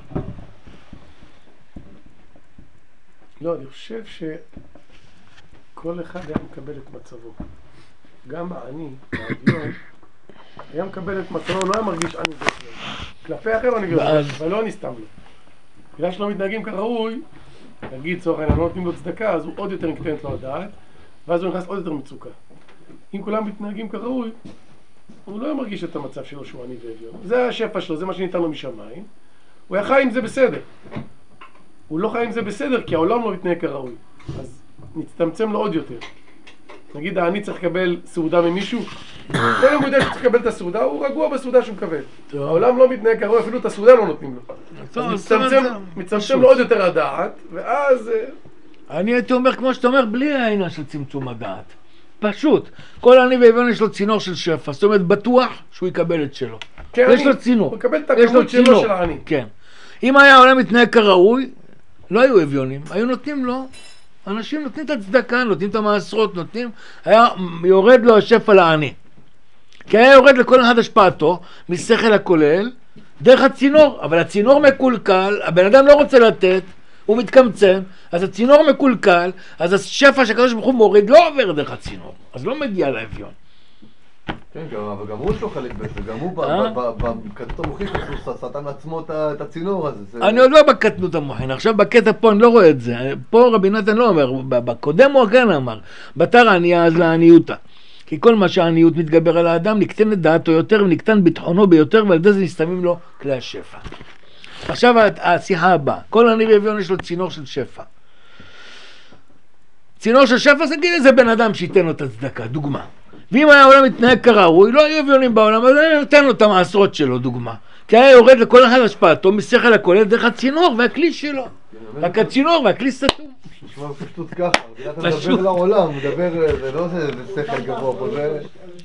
לא, אני חושב שכל אחד היה מקבל את מצבו. גם העני, האביון, היה מקבל את מצבו, לא היה מרגיש עני ואביון. כלפי אחר אני גרוע, אבל לא אני סתם לו. בגלל שלא מתנהגים כראוי, נגיד צורך העניין, לא נותנים לו צדקה, אז הוא עוד יותר נקטנת לו הדעת, ואז הוא נכנס עוד יותר מצוקה. אם כולם מתנהגים כראוי, הוא לא מרגיש את המצב שלו שהוא עני ואביון. זה השפע שלו, זה מה שניתן לו משמיים. הוא היה חי עם זה בסדר. הוא לא חי עם זה בסדר, כי העולם לא מתנהג כראוי. אז נצטמצם לו עוד יותר. נגיד, העני צריך לקבל סעודה ממישהו, כל יום הוא יודע שצריך לקבל את הסעודה, הוא רגוע בסעודה שהוא מקבל. העולם לא מתנהג כראוי, אפילו את הסעודה לא נותנים לו. אז מצטמצם לו עוד יותר הדעת, ואז...
אני הייתי אומר, כמו שאתה אומר, בלי העניין של צמצום הדעת. פשוט. כל עני ואביון יש לו צינור של שפע. זאת אומרת, בטוח שהוא יקבל את שלו. יש לו צינור.
הוא יקבל את הכמות שלו של העני.
כן. אם היה העולם מתנהג כראוי, לא היו אביונים. היו נותנים לו, אנשים נותנים את הצדקה, נותנים את המעשרות, נותנים, היה יורד לו השפע לעני. כי היה יורד לכל אחד השפעתו, משכל הכולל, דרך הצינור. אבל הצינור מקולקל, הבן אדם לא רוצה לתת, הוא מתקמצן, אז הצינור מקולקל, אז השפע שהקדוש ברוך הוא מוריד לא עובר דרך הצינור, אז לא מגיע לאביון.
כן, אבל גם הוא יש לו חלק בזה, גם הוא בקטנות המוחין שלו סתם לעצמו את הצינור הזה.
אני עוד לא בקטנות המוחין, עכשיו בקטע פה אני לא רואה את זה, פה רבי נתן לא אומר, בקודם הוא כן אמר, בתר הענייה אז לעניותה. כי כל מה שהעניות מתגבר על האדם, נקטן את דעתו יותר ונקטן ביטחונו ביותר, ועל זה זה נסתמים לו כלי השפע. עכשיו השיחה הבאה, כל עני ואביון יש לו צינור של שפע. צינור של שפע זה כאילו זה בן אדם שייתן לו את הצדקה, דוגמה. ואם היה העולם מתנהג כראוי, לא היו אביונים בעולם, אז אני נותן לו את המעשרות שלו, דוגמה. כי היה יורד לכל אחד השפעתו משכל הכולל דרך הצינור והכלי שלו. רק הצינור והכלי סתום.
נשמע פשוט ככה, אתה מדבר לעולם, הוא מדבר, זה לא זה שכל גבוה פה, זה...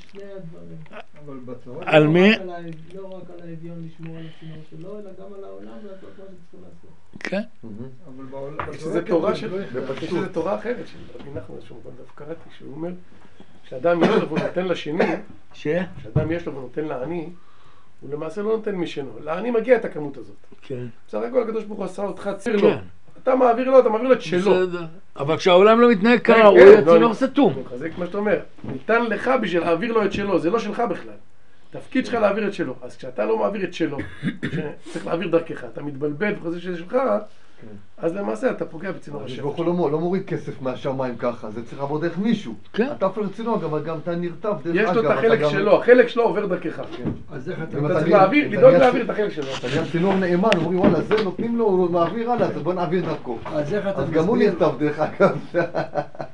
על מי?
לא רק על האביון לשמור על הצינור שלו, אלא גם על העולם לעשות מה שצריכים לעשות.
כן.
יש איזו תורה של... יש איזו תורה אחרת של רבי נחמן, שהוא דווקא קראתי, שהוא אומר שאדם יש לו והוא נותן לשני,
ש?
שאדם יש לו והוא נותן לעני, הוא למעשה לא נותן משנו. לעני מגיע את הכמות הזאת.
כן.
בסך הכל הקדוש ברוך הוא עשה אותך ציר לו. אתה מעביר לו, אתה מעביר לו את שלו.
אבל כשהעולם לא מתנהג כראוי, הצינור סתום.
זה כמו שאתה אומר, ניתן לך בשביל להעביר לו את שלו, זה לא שלך בכלל. תפקיד שלך להעביר את שלו. אז כשאתה לא מעביר את שלו, שצריך להעביר דרכך, אתה מתבלבל וחושב שזה שלך, אז למעשה אתה פוגע בצינור השם.
הוא לא מוריד כסף מהשמיים ככה, זה צריך לעבוד דרך מישהו. אתה אפילו צינור, אבל גם אתה נרטב דרך אגב.
יש לו את החלק שלו, החלק שלו עובר דרכך. אתה צריך להעביר, לדאוג להעביר את החלק שלו.
אתה נהיה צינור נאמן, אומרים וואלה זה נותנים לו, הוא מעביר הלאה, אז בוא נעביר דרכו. אז גם הוא נרטב דרך אגב.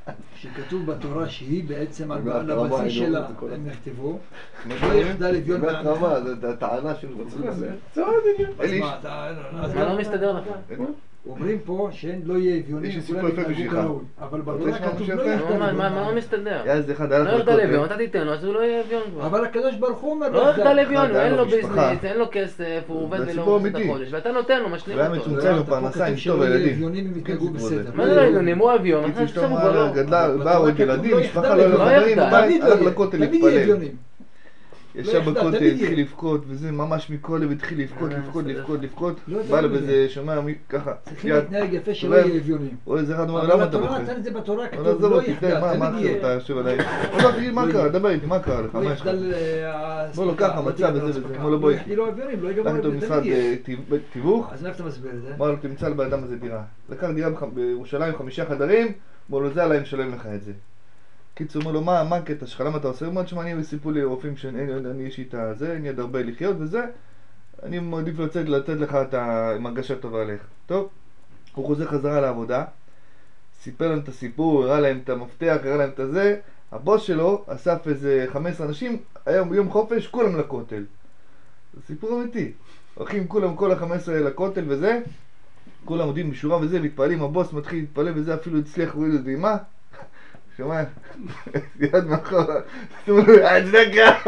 שכתוב בתורה שהיא בעצם על
באמת
על
רמה,
הבסיס
אני
שלה,
לא רוצה
הם נכתבו,
מה
לא יחדל אביון
באמת
מעמך.
רמה, זו הטענה של רוצים לזה.
צועד עניין.
אז
אלי,
מה, אתה... אז
מה לא מסתדר לך?
אומרים פה שאין לא יהיה
יש
אביונים,
לי סיפור
כולם
יפה
יתנהגו
בשבילך.
כראוי. אבל
רוצה
בתורה
לשמוע
כתוב
משהו
לא
יפה?
יחדל
נו, מה-
אביון
מה מה לא
מעמך.
מסתדר?
היה איזה אחד
לא
הלך
יחדל אביון,
לכותל.
אתה תיתן לו, אז הוא לא יהיה אביון כבר.
אבל הקדוש ברוך הוא אומר
לא יחדל אביון,
אחד, היה
אין
לו
לו
משפחה.
ביזנס, אין לו כסף, הוא עובד
זה
ולא
סיפור
עושה את
אמיתי.
החודש, ואתה נותן לו, משלים
והיה
אותו.
מצומצם לו פרנסה עם אשתו וילדים.
אביונים הם יתנהגו
סיפור זה.
בסדר.
מה זה לא אביונים? הוא אביון,
קיצור,
אתה
אשתו
שם הוא
אמרה,
כבר לא.
גדלה,
בתורה
באו עוד
כתוב,
ילדים,
לא
משפחה
יחדל
לא
אביון.
היו חברים
לא
בבית,
תמיד לא
הלך
יהיה,
לכותל
תמיד יהיה
להתפלל.
אביונים.
ישב
יחדל,
בכותל,
תמיד
התחיל
יהיה.
לבכות, וזה ממש מכולל, והתחיל לבכות,
אה,
לבכות,
בסדר.
לבכות, לבכות.
לא,
בא לו
תמיד
וזה, שומע מי ככה,
צריכים
יד,
להתנהג יפה שלא
שומע?
יהיה אביונים.
או איזה אחד אומר,
אבל
למה אתה
התורה
בוכה?
נתן את זה בתורה,
אבל
כתוב
עזוב
לא
אותי, תן, מה,
יחדל,
מה
תמיד
עכשיו
יהיה.
אתה יושב עליי? לא, תגיד, מה
לא
קרה?
יהיה.
דבר איתי, מה קרה לך?
לא
מה יש לך?
יחדל... אה,
בוא, לא,
הספקה,
ככה,
לא
מצב
תהיה
וזה
הספקה.
וזה, אמר לו,
לא
בואי.
יחדלו אביונים, לא
לקח
ייגמרו
אותו
אביונים,
במשרד
תמיד יהיה.
אה, תיו- תיווך,
אז איך אתה מסביר את זה?
אמר לו, תמצא לבאדם הזה דירה. לקח דירה בח- בירושלים, חמישה חדרים, אמר לו, זה עליי, משלם לך את זה. קיצור, אומר לו, מה מה הקטע שלך? למה אתה עושה? הוא אומר, תשמע, אני סיפרו לי רופאים שאני יש לי את הזה, אני עוד הרבה לחיות וזה, אני מעדיף לצאת, לתת לך את ה- עם הרגשה טובה עליך. טוב, הוא חוזר חזרה לעבודה, סיפר להם את הסיפור, הראה להם את המפתח, הראה להם את הזה, הבוס שלו אסף איזה חמישה עשר אנשים, היום יום חופש, כולם לכותל. זה סיפור אמיתי. הולכים כולם, כל ה-חמישה עשר לכותל וזה, כולם עומדים בשורה וזה, מתפעלים, הבוס מתחיל להתפעל וזה, אפילו הצליח להוריד את דמעה. שומע? יד מאחורה, שימו לו, הצדקה!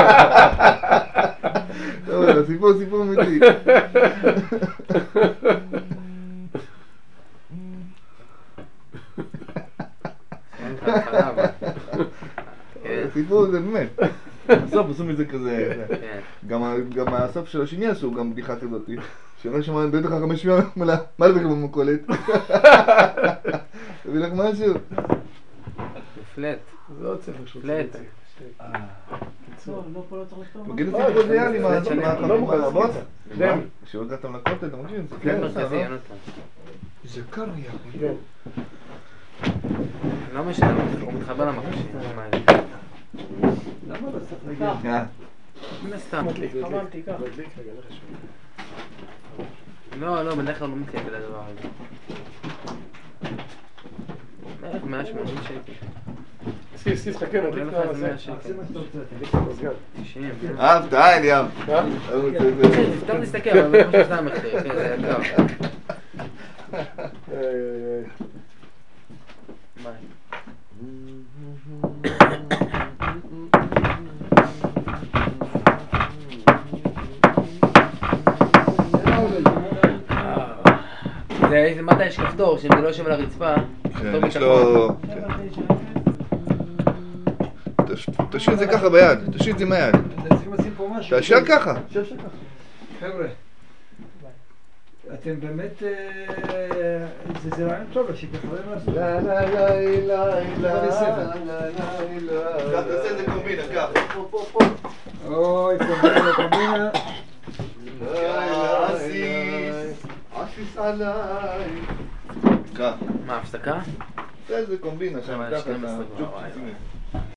טוב, הסיפור סיפור אמיתי. הסיפור זה באמת. בסוף עשו מזה כזה. גם ה- גם הסוף של השני עשו גם בדיחה כזאת. שאלה שמע, בטח חמש מיליון, מה לבכם במקולת? תביא לך משהו.
פלט.
זה עוד צריך שהוא
פלט.
לא, לא, פה לא צריך לכתוב.
מגיד הסיפור זה היה לי מה...
זה
מה-
שלם.
לא מוכן,
מה- הבוס?
דמי.
כשהגעתם לכותל, אתה מקשיב? זה
כן,
כן,
מרכזי,
לא?
אין אותם.
זה קר נהיה.
כן.
לא משנה, הוא מתחבר למקשים. מה זה?
למה לא צריך להגיע?
אה,
מן הסתם.
חממתי, ככה.
מדליק רגע, לך שוב.
לא, לא, בדרך כלל לא מתייג לדבר הזה. בערך מאה שמונים שקל.
סיס, סיס, חכה,
עולה
נדליק
לך
את
איזה
הזה.
מאה שקל.
תעשה מה שאתה רוצה.
נדליק את המזגן.
תשעים.
אהבת, אה, אליאב.
אה?
אני רוצה את זה.
כן, תפתח להסתכל, אבל לא חושב שזה המחיר, כן, זה יקר.
איי, איי, איי.
ביי. זה, זה מטה יש כפתור, שאם זה לא יושב על הרצפה, כפתור
כן, יש
ביטחון.
לו...
שבע, תשע,
תש- תשאיר את זה ככה ביד, תשאיר את זה מהיד.
אתם צריכים לשים פה משהו.
תשאיר ככה.
שב שב ככה. חבר'ה, אתם באמת... אה, זה זה רעיון טוב, שתחברים לעשות.
לה לה לה לה
לה,
קח, תעשה איזה קומבינה, קח.
אוי, קומבינה, קומבינה.
עסיס, עסיס עליי. קח.
מה, הפסקה?
תעשה איזה קומבינה שם,
אבל
ככה,
שתים עשרה
אתה-
כבר, וואי,
צ'ופ,
וואי.